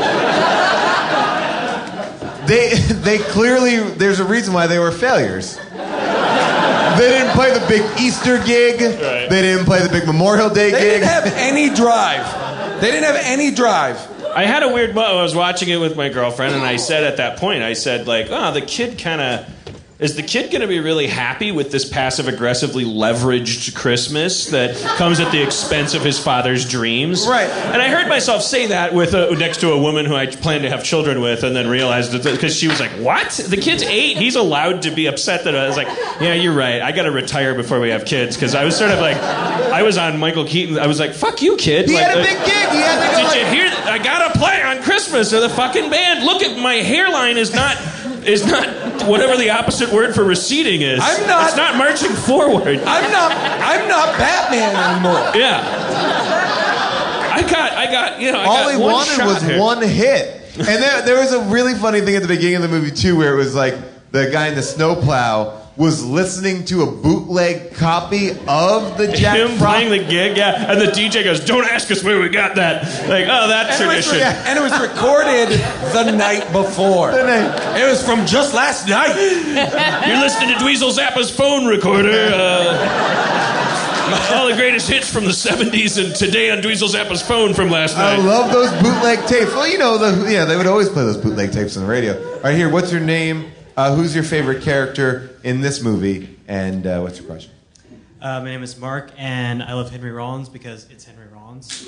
pie. They clearly, there's a reason why they were failures. They didn't play the big Easter gig. Right. They didn't play the big Memorial Day They gig. didn't have any drive. They didn't have any drive. I had a weird moment. I was watching it with my girlfriend, and I said at that point, the kid kind of... Is the kid going to be really happy with this passive-aggressively leveraged Christmas that comes at the expense of his father's dreams? Right. And I heard myself say that with next to a woman who I plan to have children with, and then realized that because she was like, "What? The kid's 8. He's allowed to be upset." That I was like, "Yeah, you're right. I got to retire before we have kids." Because I was sort of like, I was on Michael Keaton. I was like, "Fuck you, kid." He like, had a big gig. He had to go. Did you hear? I gotta play on Christmas or the fucking band. Look at my hairline is not whatever the opposite word for receding is. I'm not- It's not marching forward. I'm not Batman anymore. Yeah. I got. All he one wanted shot was here. one hit. And there was a really funny thing at the beginning of the movie too, where it was like the guy in the snowplow was listening to a bootleg copy of the Jack Him Frost. playing the gig, yeah. And the DJ goes, "Don't ask us where we got that." Like, oh, that tradition. And it was recorded the night before. It was from just last night. You're listening to Dweezil Zappa's phone recorder. All the greatest hits from the 70s and today on Dweezil Zappa's phone from last night. I love those bootleg tapes. Well, you know, they would always play those bootleg tapes on the radio. All right, here, what's your name? Who's your favorite character in this movie? And what's your question? My name is Mark, and I love Henry Rollins because it's Henry Rollins.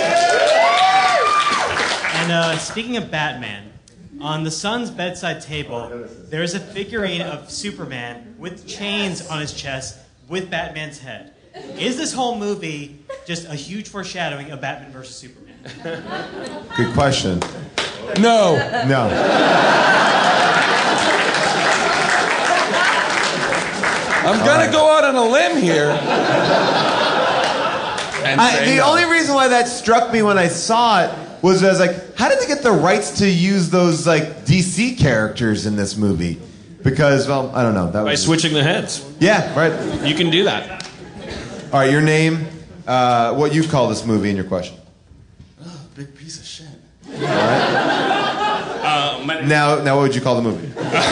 And speaking of Batman, on the son's bedside table, there's a figurine of Superman with chains on his chest with Batman's head. Is this whole movie just a huge foreshadowing of Batman versus Superman? Good question. No. I'm going to go out on a limb here. The only reason why that struck me when I saw it was I was like, how did they get the rights to use those like DC characters in this movie? Because, well, I don't know. By switching the heads. Yeah, right. You can do that. All right, your name, what you call this movie, and your question. Oh, big piece of shit. All right. Now, what would you call the movie?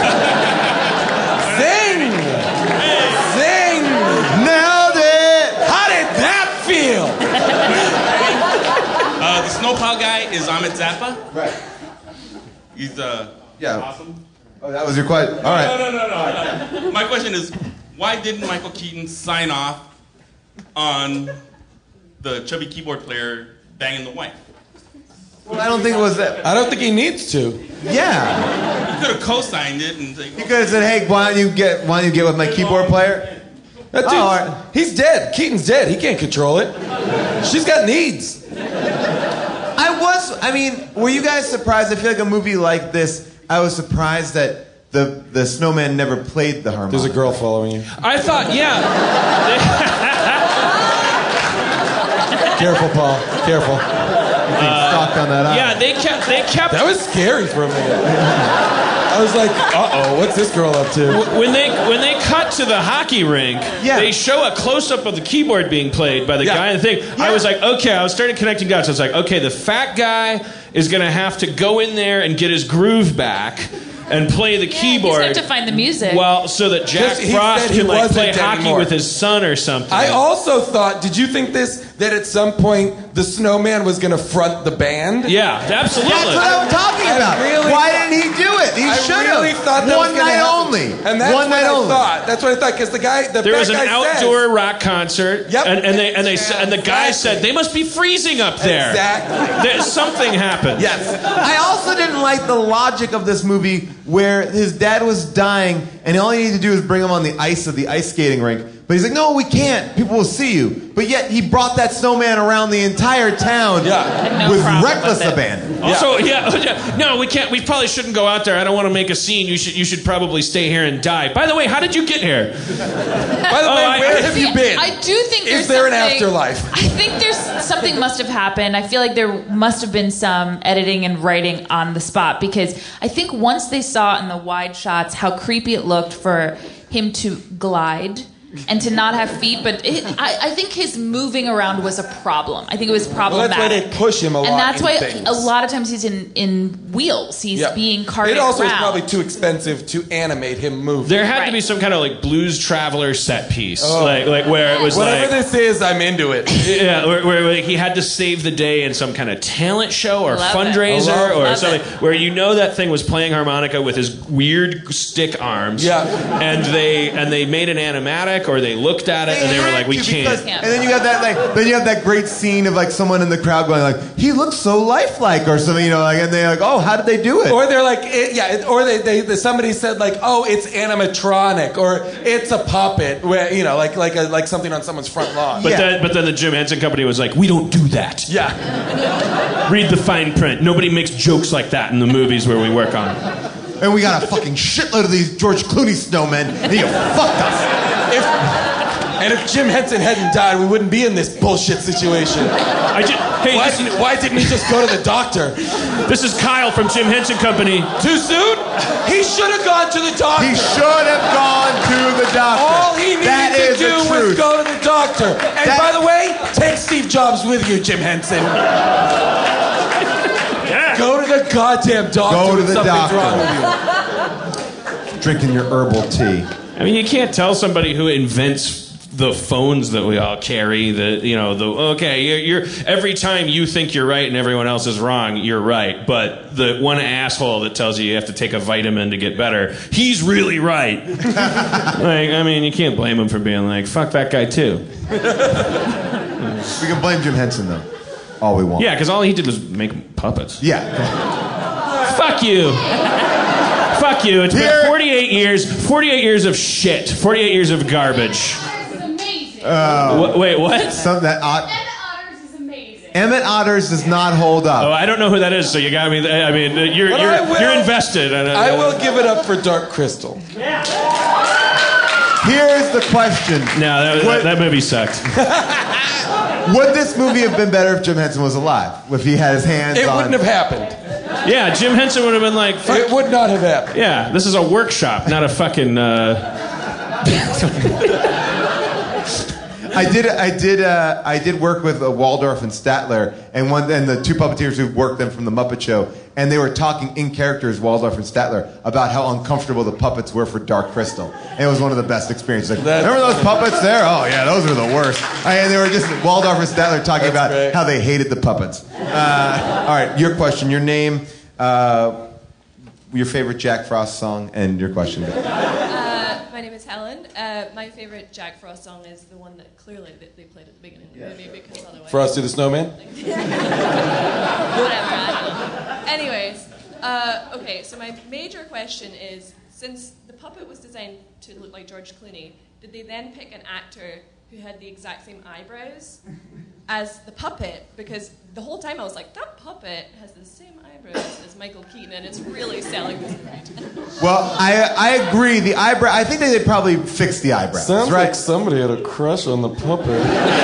Zing! Zing! Nailed it! How did that feel? The snowplow guy is Ahmet Zappa. Right. He's awesome. Oh, that was your question. All right. No. My question is, why didn't Michael Keaton sign off on the chubby keyboard player banging the wife? Well, I don't think it was that. I don't think he needs to. Yeah. He could have co-signed it and You could have said, "Hey, why don't you get with my keyboard player?" That dude, all right. He's dead. Keaton's dead. He can't control it. She's got needs. Were you guys surprised? I feel like a movie like this, I was surprised that the snowman never played the harmonica. There's a girl following you. I thought, yeah. Careful, Paul. Careful. Stock on that eye. Yeah, they kept. That was scary for a minute. I was like, uh-oh, what's this girl up to? When they cut to the hockey rink, they show a close-up of the keyboard being played by the guy in the thing. Yeah. I was like, okay, I was starting connecting dots. I was like, okay, the fat guy is going to have to go in there and get his groove back and play the keyboard. He's got to find the music. Well, so that Jack Frost can play hockey with his son or something. I also thought, did you think that at some point the snowman was going to front the band? Yeah, absolutely. That's what I'm talking about. Why didn't he do it? He should have. I really thought that one was night happen. only. And that's one night only. That's what I thought. Because there was an outdoor rock concert. Yep. And the guy said they must be freezing up there. Exactly. Something happened. Yes. I also didn't like the logic of this movie where his dad was dying and all you need to do is bring him on the ice of the ice skating rink. But he's like, no, we can't. People will see you. But yet he brought that snowman around the entire town with reckless abandon. Also, no, we can't. We probably shouldn't go out there. I don't want to make a scene. You should probably stay here and die. By the way, how did you get here? By the way, where have you been? I do think is there an afterlife? I think there's something must have happened. I feel like there must have been some editing and writing on the spot because I think once they saw in the wide shots how creepy it looked for him to glide and to not have feet, but I think his moving around was a problem. I think it was problematic. Well, that's why they push him a lot. And that's why things. a lot of times he's in wheels. He's being carted around. It also is probably too expensive to animate him move. There had to be some kind of like Blues Traveler set piece, like where it was whatever this is, I'm into it. Yeah, where he had to save the day in some kind of talent show or fundraiser or something, where that thing was playing harmonica with his weird stick arms. Yeah, and they made an animatic. Or they looked at it and they were like, "We can't." And then you have that great scene of like someone in the crowd going like, "He looks so lifelike" or something, and they're like, "Oh, how did they do it?" Or they're like, or somebody said like, "Oh, it's animatronic," or "It's a puppet," where like something on someone's front lawn. But then the Jim Henson Company was like, "We don't do that." Yeah. Read the fine print. Nobody makes jokes like that in the movies where we work on. And we got a fucking shitload of these George Clooney snowmen, and you fucked us. And if Jim Henson hadn't died, we wouldn't be in this bullshit situation. Why didn't he just go to the doctor? This is Kyle from Jim Henson Company. Too soon? He should have gone to the doctor. He should have gone to the doctor. All he needed to do was go to the doctor. And by the way, take Steve Jobs with you, Jim Henson. Yeah. Go to the goddamn doctor. Go to if the something's doctor. wrong with you. Drinking your herbal tea. I mean, you can't tell somebody who invents the phones that we all carry that, you're every time you think you're right and everyone else is wrong, you're right. But the one asshole that tells you have to take a vitamin to get better, he's really right. You can't blame him for being like, fuck that guy too. We can blame Jim Henson though. All we want. Yeah, because all he did was make puppets. Yeah. Fuck you. Fuck you. It's been 48 years of shit. 48 years of garbage. Wait, what? Emmett Otters does not hold up. Oh, I don't know who that is, so you got me. You're invested. I will give it up for Dark Crystal. Here's the question. No, that movie sucked. Would this movie have been better if Jim Henson was alive? If he had his hands on... It wouldn't have happened. Yeah, Jim Henson would have been like... Fuck. It would not have happened. Yeah, this is a workshop, not a fucking... I did work with Waldorf and Statler, and the two puppeteers who worked them from the Muppet Show, and they were talking in character as Waldorf and Statler about how uncomfortable the puppets were for Dark Crystal, and it was one of the best experiences. Like, remember those puppets there? Oh yeah, those are the worst. And they were just Waldorf and Statler talking about how they hated the puppets. All right, your question, your name, your favorite Jack Frost song, and your question. My name is Helen. My favorite Jack Frost song is the one that clearly they played at the beginning of the movie, because otherwise... Frosty the Snowman? Whatever, I don't know. Anyways, okay, so my major question is, since the puppet was designed to look like George Clooney, did they then pick an actor who had the exact same eyebrows as the puppet? Because the whole time I was like, that puppet has the same eyebrows as Michael Keaton, and it's really selling this movie. Well, I agree. The eyebrow. I think they probably fixed the eyebrows. Sounds right? like somebody had a crush on the puppet.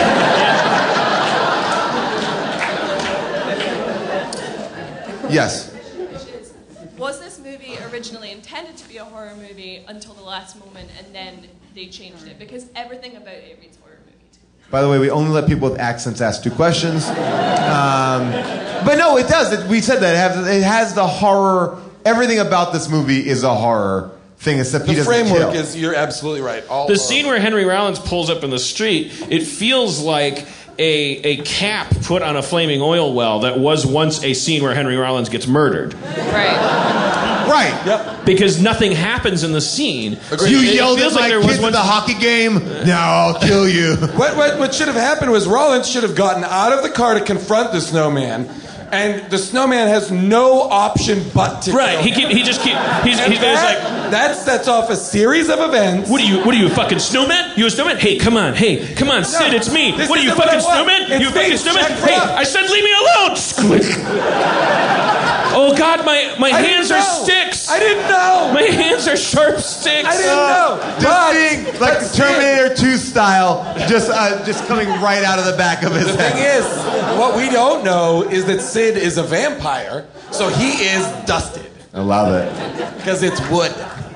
Yes. Was this movie originally intended to be a horror movie until the last moment, and then they changed it? Because everything about it reads horror movie to me. By the way, we only let people with accents ask 2 questions. But no, it does. We said that it has the horror. Everything about this movie is a horror thing, except he doesn't kill. The framework is, you're absolutely right. The scene where Henry Rollins pulls up in the street, it feels like a cap put on a flaming oil well that was once a scene where Henry Rollins gets murdered. Right. Yep. Because nothing happens in the scene. You yelled at my kids at the hockey game? Now I'll kill you. What should have happened was Rollins should have gotten out of the car to confront the snowman. And the snowman has no option but to kill him. He's That sets off a series of events. What are you, a fucking snowman? You a snowman? Hey, come on, Sid, it's me. What are you, fucking snowman? You fucking snowman? Hey, I said leave me alone! Squish. Oh God, my hands are sticks. I didn't know. My hands are sharp sticks. I didn't know. Just being like Terminator 2 style, just coming right out of the back of his head. The thing is, what we don't know is that Sid is a vampire, so he is dusted. I love it. Because it's wood.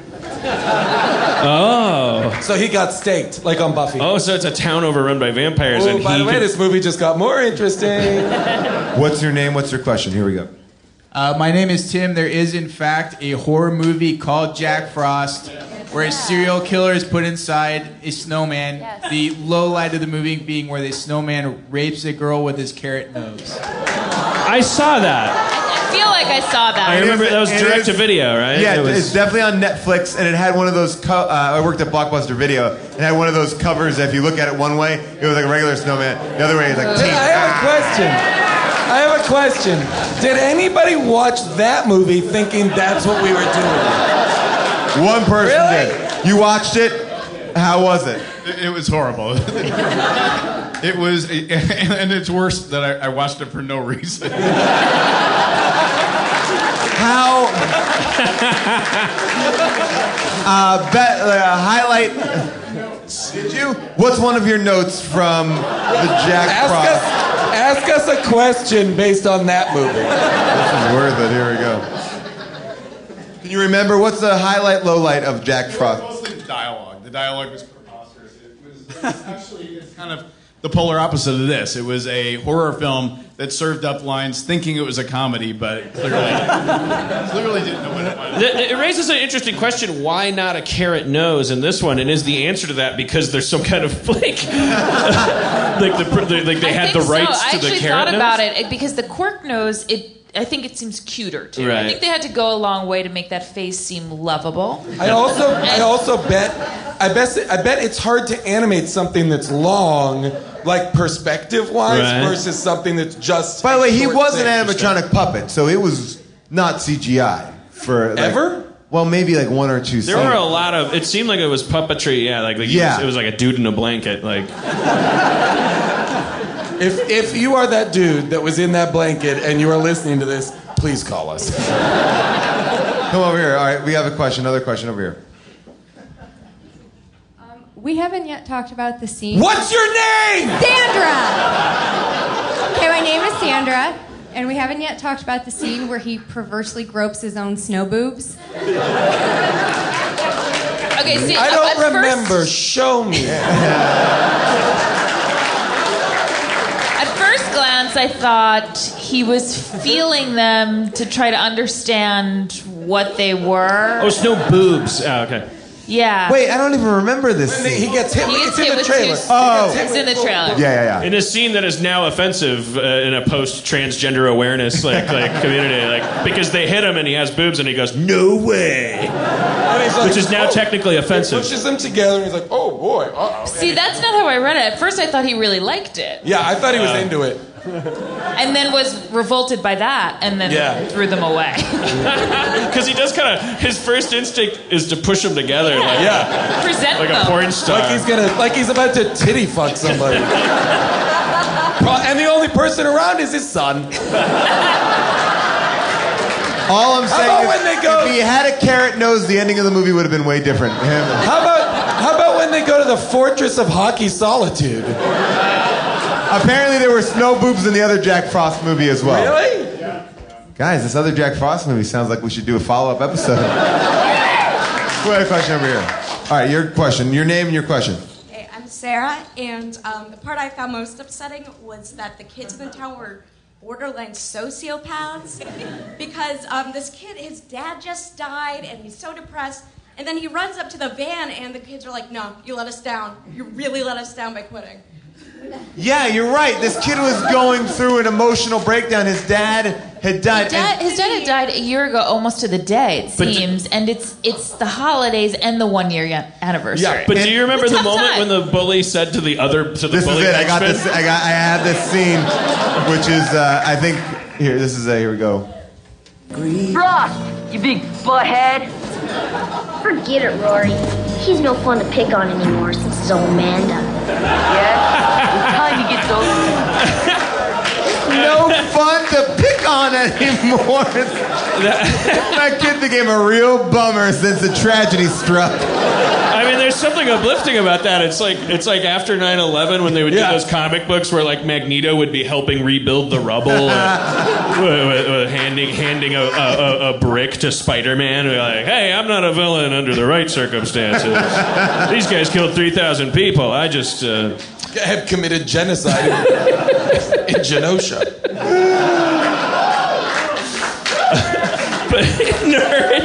Oh. So he got staked, like on Buffy. Oh, so it's a town overrun by vampires. Oh, by the way, this movie just got more interesting. What's your name? What's your question? Here we go. My name is Tim. There is, in fact, a horror movie called Jack Frost, where a serial killer is put inside a snowman. Yes. The low light of the movie being where the snowman rapes a girl with his carrot nose. I saw that. I feel like I saw that. I remember that was direct to video, right? Yeah, it's definitely on Netflix, and it had one of those. I worked at Blockbuster Video, and it had one of those covers that if you look at it one way, it was like a regular snowman. The other way, it's like. I have a question. Did anybody watch that movie thinking that's what we were doing? One person did. You watched it? How was it? It was horrible. It was, and it's worse that I watched it for no reason. How Highlight. Did you? What's one of your notes from the Jack Frost? Ask us a question based on that movie. This is worth it. Here we go. Can you remember what's the highlight, lowlight of Jack Frost? Mostly the dialogue. The dialogue was preposterous. It's kind of the polar opposite of this. It was a horror film that served up lines thinking it was a comedy, but clearly didn't know what it was. It raises an interesting question: why not a carrot nose in this one? And is the answer to that because there's some kind of like they had the rights to the carrot nose? I actually thought about it because the cork nose. I think it seems cuter too. Right. I think they had to go a long way to make that face seem lovable. I also bet it's hard to animate something that's long, like perspective-wise, versus something that's just. By the way, he was an animatronic puppet, so it was not CGI for ever. Well, maybe like one or two. There were a lot of. It seemed like it was puppetry. Yeah, it was like a dude in a blanket. Like. If you are that dude that was in that blanket and you are listening to this, please call us. Come over here. All right, we have a question. Another question over here. We haven't yet talked about the scene. What's your name? Sandra! Okay, my name is Sandra, and we haven't yet talked about the scene where he perversely gropes his own snow boobs. Okay, see, I don't remember. Show me. At first glance, I thought he was feeling them to try to understand what they were. Oh, snow boobs. Oh, okay. Yeah. Wait, I don't even remember this scene. He gets hit. It's in the trailer. It's in the trailer. Yeah. In a scene that is now offensive in a post-transgender awareness community, because they hit him and he has boobs and he goes, "No way," which is now technically offensive. He pushes them together and he's like, "Oh boy." Uh-oh. See, that's not how I read it. At first, I thought he really liked it. Yeah, I thought he was into it. And then was revolted by that, and then threw them away. Because he does kind of. His first instinct is to push them together, present like them. a porn star. Like he's about to titty fuck somebody. And the only person around is his son. All I'm saying about is, when they go- if he had a carrot nose, the ending of the movie would have been way different. How about when they go to the Fortress of Hockey Solitude? Apparently there were snow boobs in the other Jack Frost movie as well. Really? Guys, this other Jack Frost movie sounds like we should do a follow-up episode. Who had a question over here? All right, your question. Your name and your question. Hey, I'm Sarah, and the part I found most upsetting was that the kids in the town were borderline sociopaths because this kid, his dad just died, and he's so depressed. And then he runs up to the van, and the kids are like, "No, you let us down. You really let us down by quitting." Yeah, you're right. This kid was going through an emotional breakdown. His dad had died. His dad had died a year ago, almost to the day, it seems. And it's the holidays and the 1-year anniversary. Yeah, but do you remember the moment when the bully said to the bully? This is it. I got this. I had this scene, which is I think here. This is here we go. Frost, you big butthead. Forget it, Rory. He's no fun to pick on anymore since it's old Amanda. Yeah? It's time he gets over it. No fun to pick on anymore. That kid became a real bummer since the tragedy struck. I mean, there's something uplifting about that. It's like after 9/11 when they would do those comic books where like Magneto would be helping rebuild the rubble, handing a brick to Spider-Man. Like, hey, I'm not a villain under the right circumstances. These guys killed 3,000 people. I just have committed genocide in Genosha. But nerd.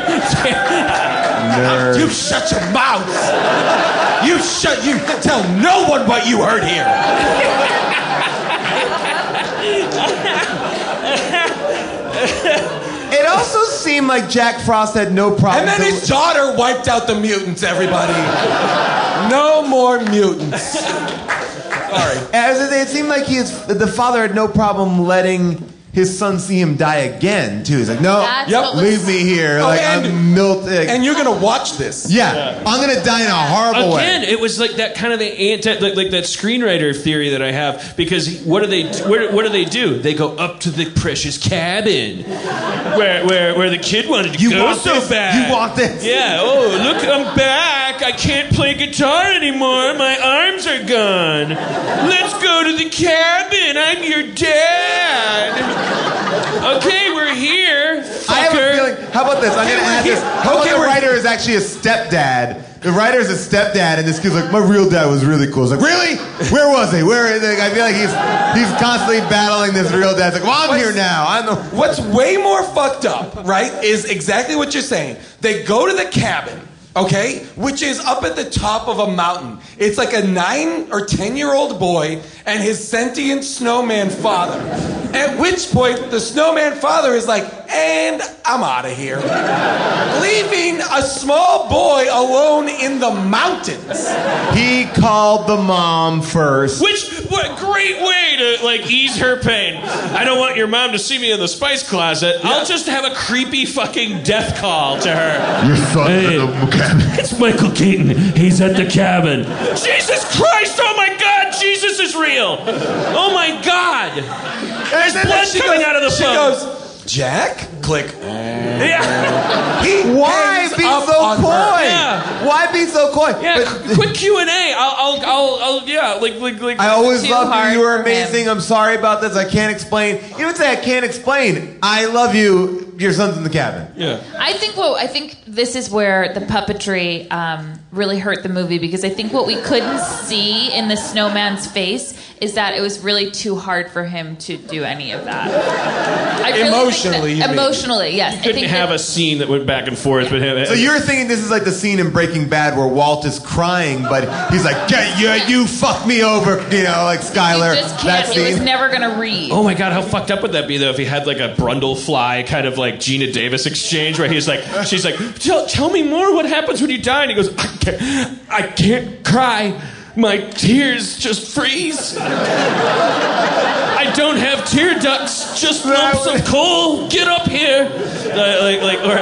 You shut your mouth. You tell no one what you heard here. It also seemed like Jack Frost had no problem. And then his daughter wiped out the mutants, everybody. No more mutants. Sorry. It seemed like the father had no problem letting his son see him die again too. He's like, no, That's what leave me here. Oh, like and- I'm milting. And you're gonna watch this. Yeah, I'm gonna die in a horrible Again, way. it was like that kind of the like that screenwriter theory that I have. Because what do they do? They go up to the precious cabin where the kid wanted to go want so this? bad. You want this? Yeah. Oh, look, I'm back. I can't play guitar anymore. My arms are gone. Let's go to the cabin. I'm your dad. Okay, we're here. Fucker. I have a feeling. How about this? I'm gonna add this. How about the writer is actually a stepdad? The writer is a stepdad, and this kid's like, my real dad was really cool. It's like, really? Where was he? Where? Like, I feel like he's constantly battling this real dad. It's like, well, I'm here now. I'm the. What's way more fucked up, right, is exactly what you're saying. They go to the cabin, okay, which is up at the top of a mountain. It's like a 9 or 10-year-old boy and his sentient snowman father. At which point, the snowman father is like, and I'm out of here. Leaving a small boy alone in the mountains. He called the mom first. What great way to like ease her pain. I don't want your mom to see me in the spice closet. I'll just have a creepy fucking death call to her. Your son's at the cabin. It's Michael Keaton. He's at the cabin. Jesus Christ! Oh my God! Jesus is real. Oh my God! There's blood coming out of the phone. She goes, Jack? Click. Yeah. Why be so coy? Yeah. Why be so coy? Yeah, quick Q&A. I'll yeah, like. I always Too loved you. hard You were for him. amazing. I'm sorry about this. I can't explain. You would say I can't explain. I love you. Your son's in the cabin. Yeah. I think this is where the puppetry really hurt the movie, because I think what we couldn't see in the snowman's face is that it was really too hard for him to do any of that. I really Emotionally, you think mean. emotionally, yes. You couldn't have a scene that went back and forth with him. So you're thinking this is like the scene in Breaking Bad where Walt is crying, but he's like, yeah, you fucked me over, like Skylar. He just That can't. He was scene. never gonna read. Oh my God, how fucked up would that be though if he had like a Brundlefly kind of like Gina Davis exchange where he's like, she's like, tell me more. What happens when you die? And he goes, I can't cry. My tears just freeze. I don't have tear ducts, just lumps of coal. Get up here. Or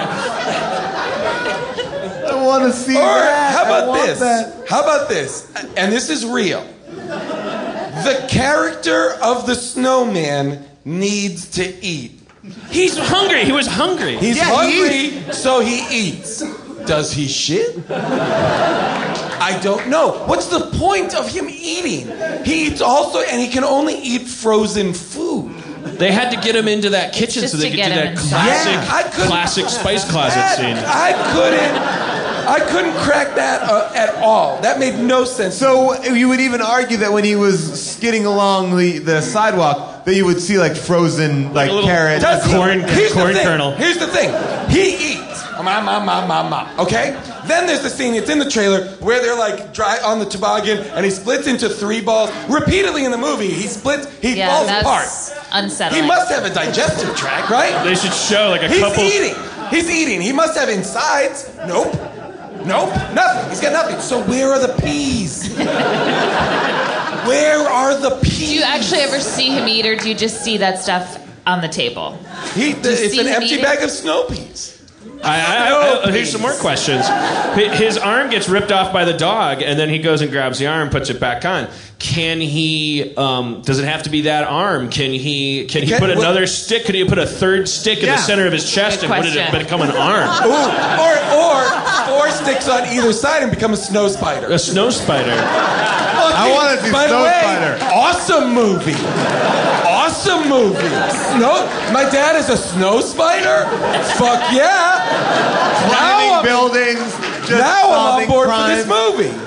I want to see Or that. how I about want this? that. How about this? And this is real. The character of the snowman needs to eat. he's hungry. He was hungry. He's hungry, so he eats. Does he shit? I don't know. What's the point of him eating? He eats also, and he can only eat frozen food. They had to get him into that kitchen Just so they to could do get him that inside. classic spice closet scene. I couldn't crack that at all. That made no sense. So you would even argue that when he was skidding along the sidewalk, that you would see like frozen like a little carrots, corn Here's the thing. kernel. Here's the thing. He eats. Okay? Then there's the scene, it's in the trailer, where they're like dry on the toboggan and he splits into 3 balls. Repeatedly in the movie, he falls apart. Unsettling. He must have a digestive tract, right? They should show like a He's couple. He's eating. He must have insides. Nope. Nothing. He's got nothing. So where are the peas? Where are the peas? Do you actually ever see him eat, or do you just see that stuff on the table? It's an empty bag of snow peas. Here's some more questions. His arm gets ripped off by the dog, and then he goes and grabs the arm, puts it back on. Can he? Does it have to be that arm? Can he put another stick? Could he put a third stick in the center of his chest and put it become an arm? Ooh, or 4 sticks on either side and become a snow spider. A snow spider. I want to see By the Snow way, Spider. awesome movie. Awesome movie. My dad is a snow spider? Fuck yeah. Climbing buildings. Just Now I'm on solving board crime. for this movie.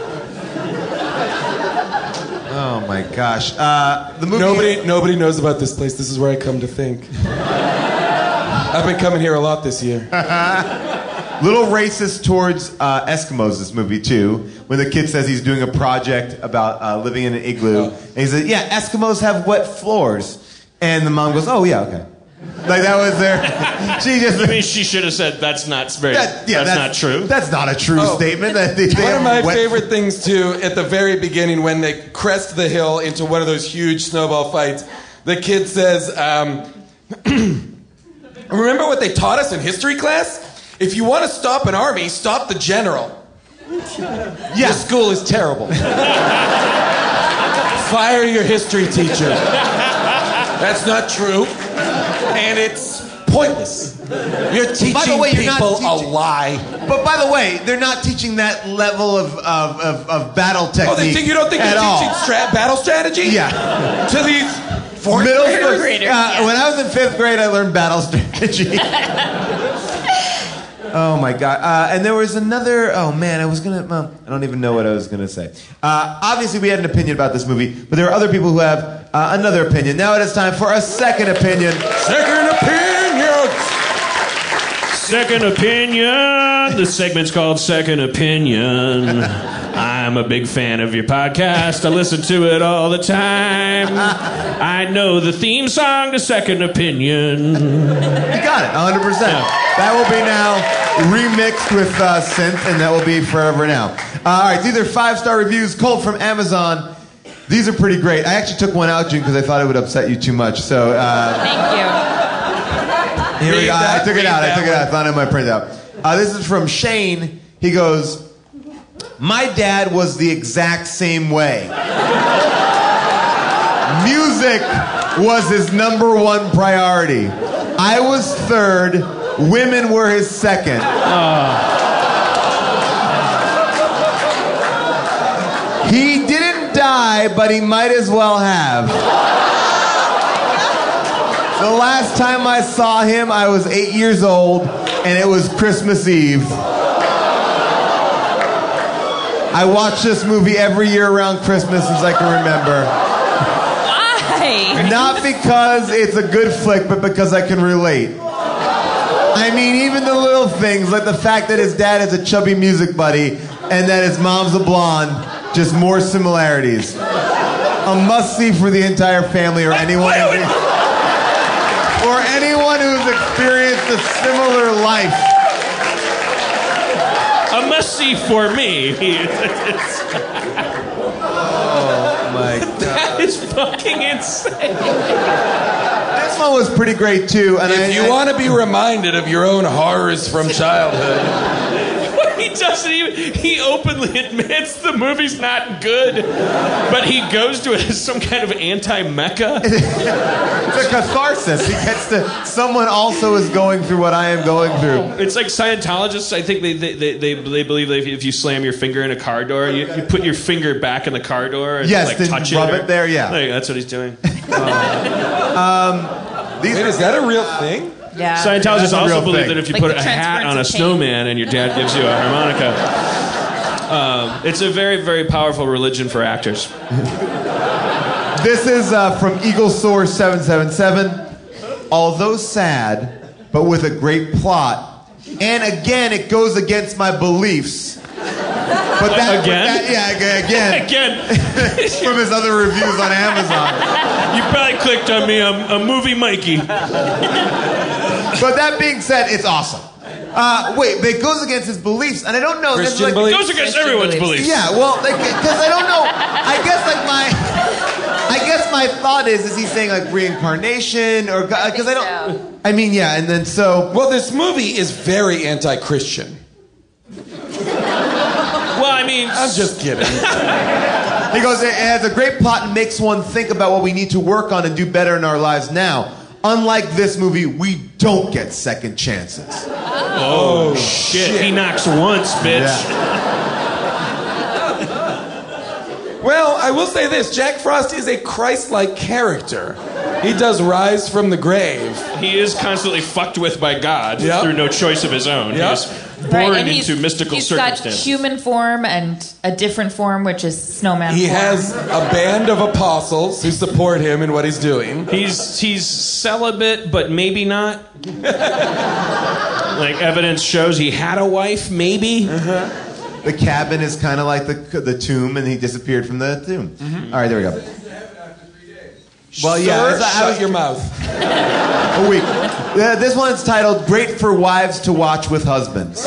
Oh my gosh. The movie. Nobody knows about this place. This is where I come to think. I've been coming here a lot this year. Little racist towards Eskimos, this movie, too. When the kid says he's doing a project about living in an igloo. And he says, yeah, Eskimos have wet floors. And the mom goes, oh, yeah, okay. Like, that was their... She just... I mean, she should have said, that's not not true. That's not a true statement. That they One of have my wet- favorite things, too, at the very beginning when they crest the hill into one of those huge snowball fights, the kid says, Remember what they taught us in history class? If you want to stop an army, stop the general. Yeah. This school is terrible. Fire your history teacher. That's not true. And it's pointless. You're teaching people a lie. But by the way, they're not teaching that level of battle technique. You don't think they're teaching battle strategy? Yeah. To these middle graders. When I was in 5th grade, I learned battle strategy. Oh my God. And there was another, I don't even know what I was going to say. Obviously, we had an opinion about this movie, but there are other people who have another opinion. Now it is time for a second opinion. Second opinion! Second Opinion. The segment's called Second Opinion. I'm a big fan of your podcast. I listen to it all the time. I know the theme song to Second Opinion. You got it, 100%. Yeah. That will be now remixed with synth, and that will be forever now. All right, these are 5-star reviews, Colt from Amazon. These are pretty great. I actually took one out, June, because I thought it would upset you too much. So thank you. Here we go. I took it out. I found it in my printout. This is from Shane. He goes, my dad was the exact same way. Music was his #1 priority. I was 3rd. Women were his 2nd. He didn't die, but he might as well have. The last time I saw him, I was 8 years old, and it was Christmas Eve. I watch this movie every year around Christmas as I can remember. Why? Not because it's a good flick, but because I can relate. I mean, even the little things, like the fact that his dad is a chubby music buddy and that his mom's a blonde, just more similarities. A must-see for the entire family or anyone who's experienced a similar life. A must-see for me. Oh, my God. That is fucking insane. This one was pretty great, too. And if you want to be reminded of your own horrors from childhood... He doesn't even... He openly admits the movie's not good, but he goes to it as some kind of anti-Mecca. It's a catharsis. He gets to... Someone also is going through what I am going through. It's like Scientologists. I think they believe that if you slam your finger in a car door, you put your finger back in the car door and touch it. Rub it there, yeah. That's what he's doing. Is that a real thing? Yeah. Scientologists also believe that if you put a hat on a snowman and your dad gives you a harmonica, it's a very, very powerful religion for actors. This is from Eagle Source 777. Although sad, but with a great plot, and again, it goes against my beliefs. But that again. From his other reviews on Amazon. You probably clicked on me, a movie Mikey. But that being said, it's awesome. Wait, but it goes against his beliefs, and I don't know. Christian beliefs? It goes against everyone's beliefs. Yeah, well, because I don't know. I guess my thought is he saying like reincarnation or because I don't. So. I mean, yeah, and then so. Well, this movie is very anti-Christian. Well, I mean, I'm just kidding. He goes, it has a great plot and makes one think about what we need to work on and do better in our lives now. Unlike this movie, we don't get second chances. Oh, shit. He knocks once, bitch. Yeah. Well, I will say this. Jack Frost is a Christ-like character. He does rise from the grave. He is constantly fucked with by God through no choice of his own. Yep. He's born into mystical circumstances. He's got human form and a different form, which is snowman He form. has a band of apostles who support him in what he's doing. He's celibate, but maybe not. Like evidence shows he had a wife, maybe. Uh-huh. The cabin is kind of like the tomb, and he disappeared from the tomb. Mm-hmm. All right, there we go. Well, yeah. Shut your mouth. A week. This one's titled "Great for Wives to Watch with Husbands."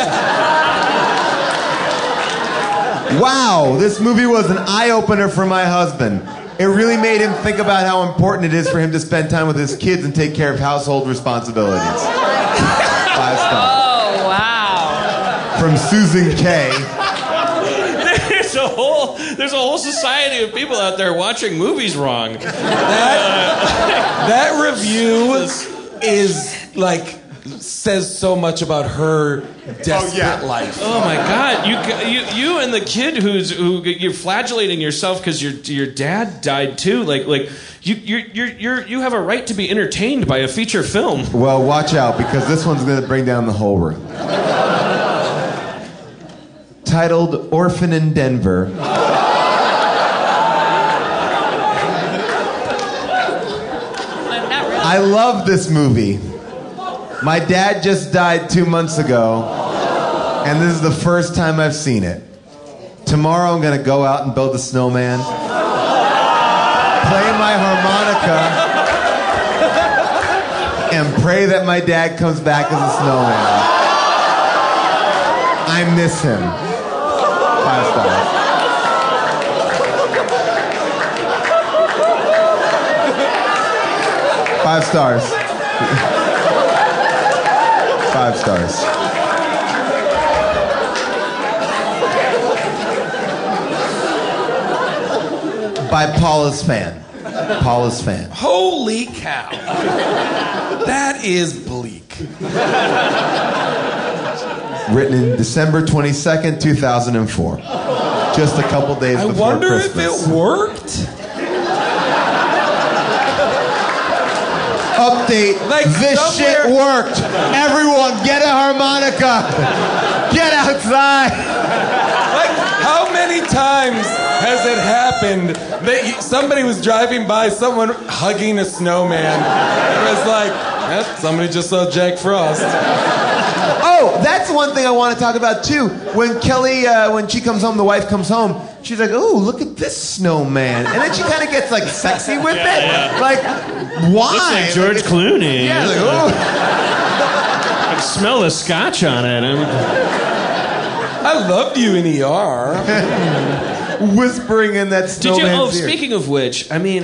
Wow, this movie was an eye-opener for my husband. It really made him think about how important it is for him to spend time with his kids and take care of household responsibilities. 5 stars. Oh, wow. From Susan K. There's a whole society of people out there watching movies wrong. That review is like says so much about her desperate life. Oh my God! You and the kid who you're flagellating yourself because your dad died too. Like you have a right to be entertained by a feature film. Well, watch out because this one's going to bring down the whole room. Titled Orphan in Denver. I love this movie. My dad just died 2 months ago, and this is the first time I've seen it. Tomorrow I'm going to go out and build a snowman, play my harmonica, and pray that my dad comes back as a snowman. I miss him. 5 stars. Five stars. 5 stars. By Paula's fan. Paula's fan. Holy cow. That is bleak. Written in December 22nd, 2004. Just a couple days before Christmas. I wonder if it worked. Update. This shit worked. Everyone, get a harmonica. Get outside. Like, how many times has it happened that somebody was driving by, someone hugging a snowman? It was like, somebody just saw Jack Frost. Oh, that's one thing I want to talk about too. When Kelly, when she comes home, the wife comes home, she's like, "Oh, look at this snowman," and then she kind of gets like sexy with it. Yeah. Like, why? Looks like George Clooney. Yeah, like, oh. I can smell the scotch on it. I loved you in ER. Whispering in that snowman's ear. Speaking of which, I mean,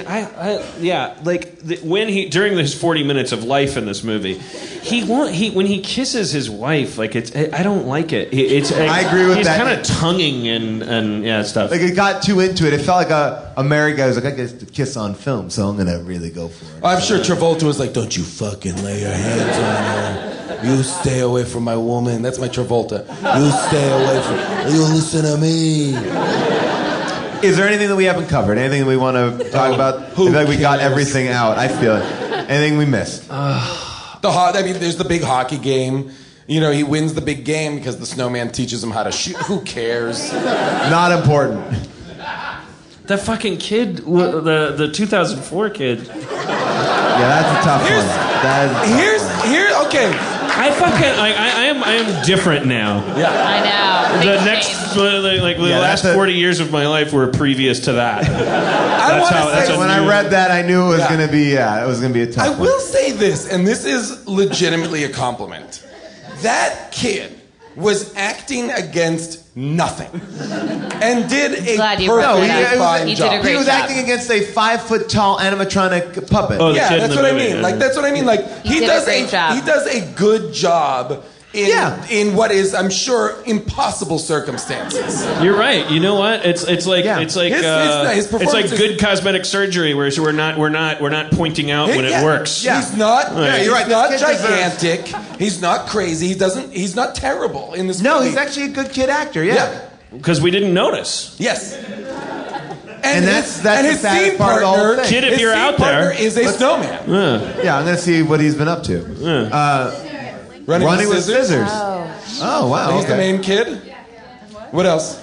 when during his 40 minutes of life in this movie, when he kisses his wife, like I don't like it. I agree with he's that. He's kind of tonguing and stuff. Like it got too into it. It felt like a married guy who's like, I get to kiss on film, so I'm gonna really go for it. I'm sure Travolta was like, "Don't you fucking lay your hands on her. You stay away from my woman." That's my Travolta. You stay away from. You listen to me. Is there anything that we haven't covered? Anything that we want to talk about? I feel like we got everything out. I feel it. Anything we missed? There's the big hockey game. You know, he wins the big game because the snowman teaches him how to shoot. Who cares? Not important. The fucking kid, the 2004 kid. Yeah, that's a tough one. Okay. I am different now. Yeah. I know. The last 40 years of my life were previous to that. When I read that, I knew it was going to be, it was going to be a tough one. I will say this, and this is legitimately a compliment. That kid was acting against nothing and did a perfectly fine job. He was acting against a 5-foot-tall animatronic puppet. Oh, yeah, that's what I mean. Like that's what I mean. Like he does a good job in what is, I'm sure, impossible circumstances. You're right. You know what? It's like his good cosmetic surgery where we're not pointing out when it works. Yeah. He's not. Yeah, you're right. He's not gigantic. He's not crazy. He's not terrible in this movie. No, he's actually a good kid actor. Yeah. Because we didn't notice. Yes. And that's his the saddest scene part of the whole partner, thing. Kid, if you're out there, is a snowman. Yeah, I'm gonna see what he's been up to. Running with scissors. Oh wow. He's the main kid. What else?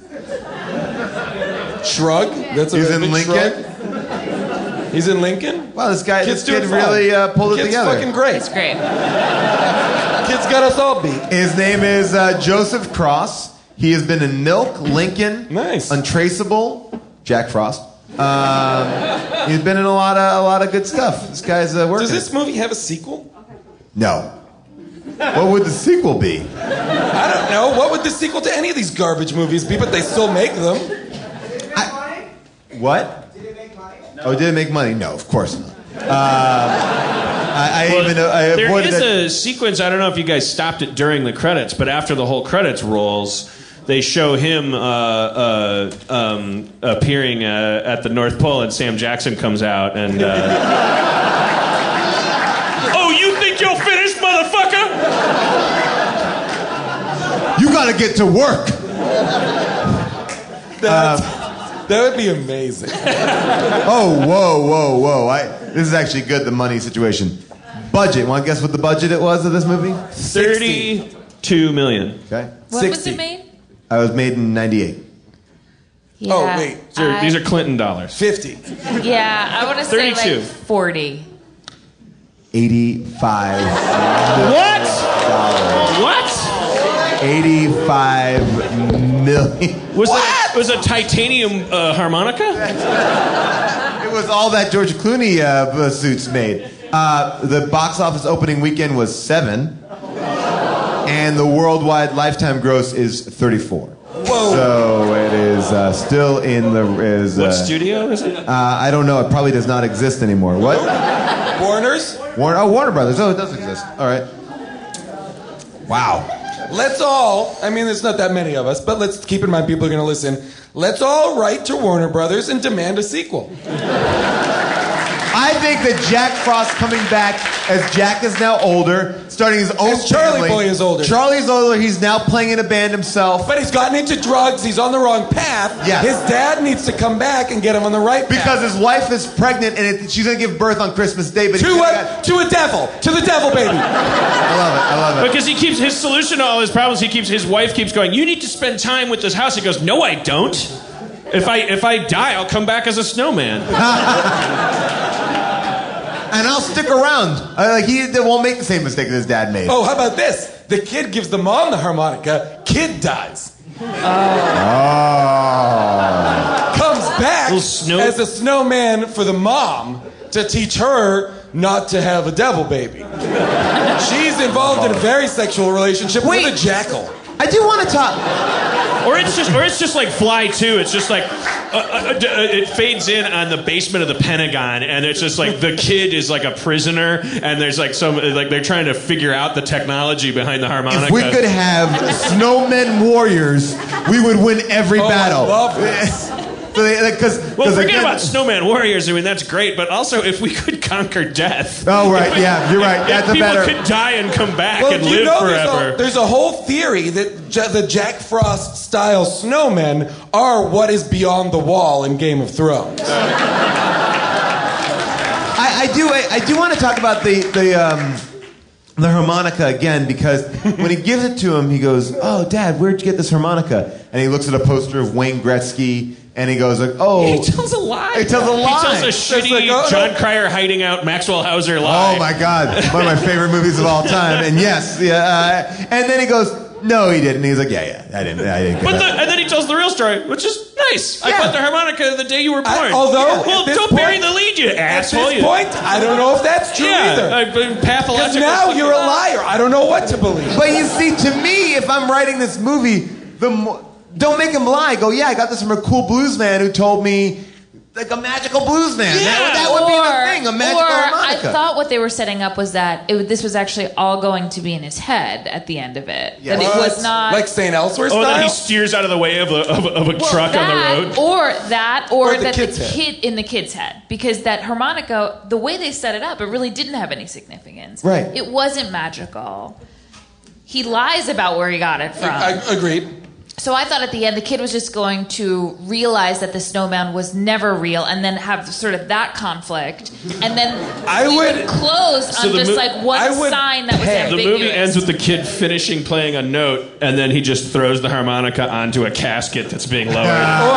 Shrug. That's a He's in big Lincoln. Shrug. He's in Lincoln. Wow, this kid doing really fine. pulled it Kid's together. fucking great. It's great. Kid's got us all beat. His name is Joseph Cross. He has been in Milk, Lincoln, nice, Untraceable, Jack Frost. He's been in a lot of good stuff. This guy's working. Does this movie have a sequel? No. What would the sequel be? I don't know. What would the sequel to any of these garbage movies be? But they still make them. What? Did it make money? Oh, did it make money? No, of course not. I There avoided is that. a sequence, I don't know if you guys stopped it during the credits, but after the whole credits rolls, they show him appearing at the North Pole, and Sam Jackson comes out and... Oh, you think you'll finish, motherfucker? You gotta get to work. That would be amazing. Oh, whoa. This is actually good, the money situation. Budget. Want to guess what the budget it was of this movie? 32 million. Okay. What was it made? I was made in 98. Yeah, Oh, wait. These are Clinton dollars. 50. Yeah, I want to say 32. like 40. 85. What? 85 million. Was a titanium harmonica? It was all that George Clooney suits made. The box office opening weekend was 7, and the worldwide lifetime gross is 34. Whoa! So it is still in the. What studio is it? I don't know. It probably does not exist anymore. What? Warner's? Warner Brothers. Oh, it does exist. All right. Wow. Let's all, I mean, there's not that many of us, but let's keep in mind people are going to listen. Let's all write to Warner Brothers and demand a sequel. I think that Jack Frost coming back as Jack is now older, starting his own As Charlie family. Boy is older. Charlie's older. He's now playing in a band himself. But he's gotten into drugs. He's on the wrong path. Yes. His dad needs to come back and get him on the right path. Because his wife is pregnant and she's going to give birth on Christmas Day. But To a devil. To the devil, baby. I love it. Because he keeps his solution to all his problems. His wife keeps going, you need to spend time with this house. He goes, no, I don't. If I die, I'll come back as a snowman. And I'll stick around. He won't make the same mistake that his dad made. Oh, how about this? The kid gives the mom the harmonica. Kid dies. Comes back as a snowman for the mom to teach her not to have a devil baby. She's involved in a very sexual relationship with a jackal. I do want to talk. Or it's just like Fly 2. It's just like it fades in on the basement of the Pentagon, and it's just like the kid is like a prisoner, and there's like they're trying to figure out the technology behind the harmonica. If we could have snowmen warriors, we would win every battle. I love this. Forget about Snowman Warriors. I mean, that's great, but also if we could conquer death. Oh, right, yeah, you're right. That's if people better. could die and come back Well, and do you live know forever. There's a whole theory that the Jack Frost style snowmen are what is beyond the wall in Game of Thrones. I do want to talk about the harmonica again, because when he gives it to him, he goes, "Oh, Dad, where'd you get this harmonica?" And he looks at a poster of Wayne Gretzky, and he goes, like, "Oh." He tells a lie. He tells a lie. He tells a shitty John Cryer hiding out Maxwell Hauser lie. Oh my God, one of my favorite movies of all time. And yes, and then he goes, "No, he didn't." And he's like, "Yeah, I didn't." And then he tells the real story, which is nice. I bought the harmonica the day you were born. Don't bury the lead, you asshole. At this point, I don't know if that's true either. Pathological. Because now you're a liar. I don't know what to believe. But you see, to me, if I'm writing this movie, don't make him lie. Go, yeah, I got this from a cool blues man who told me, like a magical blues man. Yeah, that would be the thing, a magical harmonica. I thought what they were setting up was that this was actually all going to be in his head at the end of it. Yes. That it was not like St. Elsewhere style. Oh, that he steers out of the way of a truck on the road. Or that the kid's kid in the kid's head, because that harmonica, the way they set it up, it really didn't have any significance. Right. It wasn't magical. He lies about where he got it from. Agreed. So I thought at the end the kid was just going to realize that the snowman was never real, and then have sort of that conflict, and then we would close on just like one sign that was ambiguous. The movie ends with the kid finishing playing a note, and then he just throws the harmonica onto a casket that's being lowered.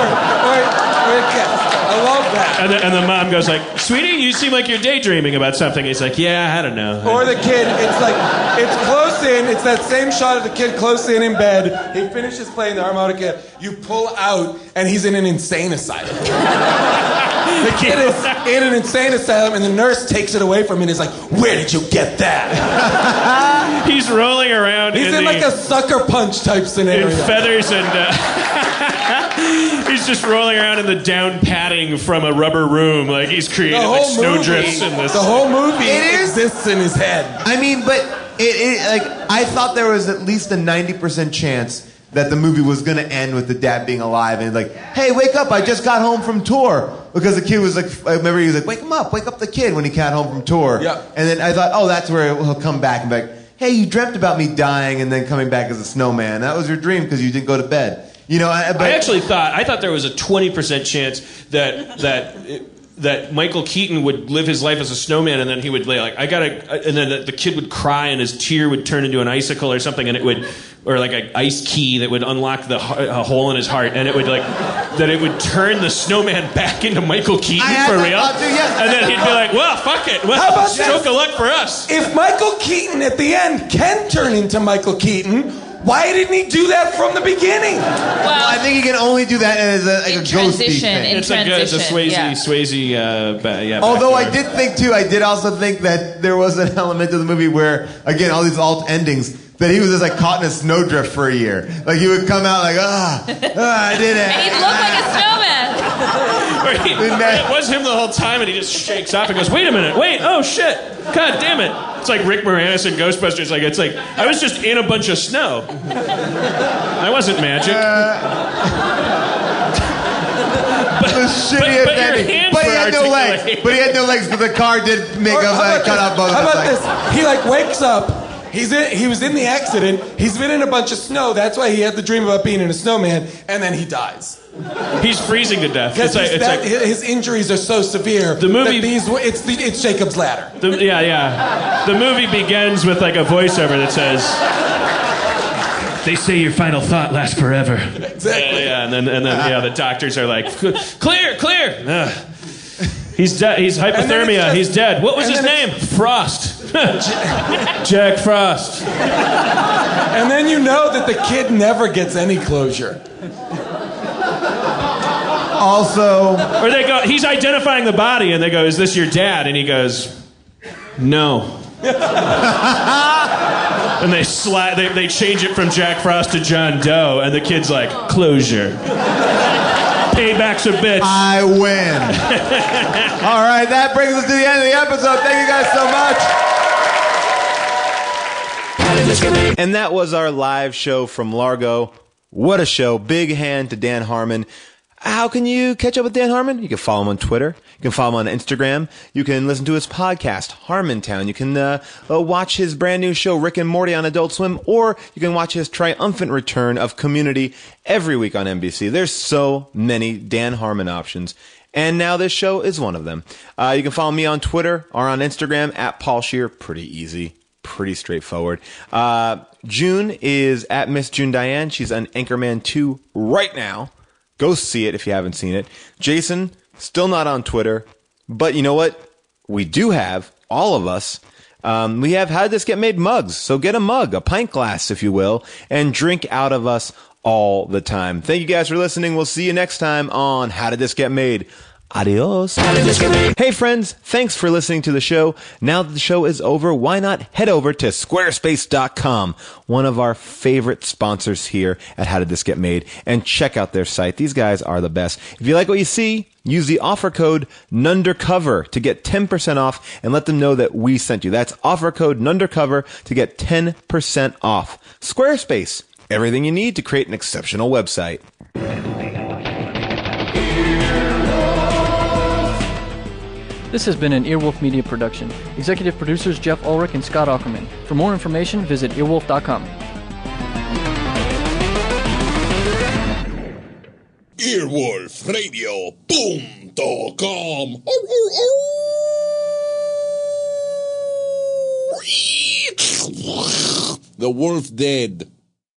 I love that. And the mom goes like, "Sweetie, you seem like you're daydreaming about something." He's like, "Yeah, I don't know." Or the kid, it's close in. It's that same shot of the kid close in bed. He finishes playing the harmonica. You pull out, and he's in an insane asylum. The kid is in an insane asylum, and the nurse takes it away from him and is like, "Where did you get that?" He's rolling around. He's in like a sucker punch type scenario. In feathers and He's just rolling around in the down padding from a rubber room, like he's creating like snowdrifts in this. The whole movie exists in his head. I mean, but like I thought there was at least a 90% chance that the movie was going to end with the dad being alive and like, hey, wake up, I just got home from tour. Because the kid was like, I remember he was like, wake up the kid when he got home from tour. Yeah. And then I thought, oh, that's where he'll come back and be like, hey, you dreamt about me dying and then coming back as a snowman. That was your dream because you didn't go to bed. You know, I thought there was a 20% chance that Michael Keaton would live his life as a snowman, and then he would and then the kid would cry, and his tear would turn into an icicle or something, and it would, or like an ice key that would unlock a hole in his heart, and it would that it would turn the snowman back into Michael Keaton for real, and then he'd be like, well, fuck it, well, how about stroke of luck for us. If Michael Keaton at the end can turn into Michael Keaton, why didn't he do that from the beginning? Well, I think he can only do that as a ghosty thing. It's a Swayze. Although I did also think that there was an element of the movie where, again, all these alt endings, that he was just like caught in a snowdrift for a year. Like he would come out like, I did it. And he'd look like a snowman. It was him the whole time, and he just shakes off and goes, wait a minute, oh shit, god damn it. It's like Rick Moranis in Ghostbusters. It's like I was just in a bunch of snow. I wasn't magic. But he had no legs. But he had no legs. But the car did make cut off both. How about this? He like wakes up. He was in the accident. He's been in a bunch of snow. That's why he had the dream about being in a snowman, and then he dies. He's freezing to death. His injuries are so severe. The movie, it's Jacob's Ladder. The movie begins with like a voiceover that says, "They say your final thought lasts forever." Exactly. And then the doctors are like, "Clear." He's dead. He's hypothermia. He's dead. What was his name? Frost. Jack Frost. And then you know that the kid never gets any closure. Also, or they go, he's identifying the body, and they go, "Is this your dad?" And he goes, "No." And they change it from Jack Frost to John Doe, and the kid's like, "Closure." Payback's a bitch. I win. All right, that brings us to the end of the episode. Thank you guys so much. And that was our live show from Largo. What a show. Big hand to Dan Harmon. How can you catch up with Dan Harmon? You can follow him on Twitter. You can follow him on Instagram. You can listen to his podcast, Harmontown. You can watch his brand new show, Rick and Morty, on Adult Swim, or you can watch his triumphant return of Community every week on NBC. There's so many Dan Harmon options, and now this show is one of them. You can follow me on Twitter or on Instagram, @Paul Scheer. Pretty easy. Pretty straightforward. June is @Miss June Diane. She's on Anchorman 2 right now. Go see it if you haven't seen it. Jason, still not on Twitter, but you know what? We do have, all of us, we have How Did This Get Made mugs. So get a mug, a pint glass, if you will, and drink out of us all the time. Thank you guys for listening. We'll see you next time on How Did This Get Made. Adios. Hey friends, thanks for listening to the show. Now that the show is over, why not head over to squarespace.com, one of our favorite sponsors here at How Did This Get Made, and check out their site. These guys are the best. If you like what you see, use the offer code NUNDERCOVER to get 10% off and let them know that we sent you. That's offer code NUNDERCOVER to get 10% off. Squarespace, everything you need to create an exceptional website. This has been an Earwolf Media production. Executive producers Jeff Ulrich and Scott Aukerman. For more information, visit earwolf.com. Earwolfradio.com. The wolf dead.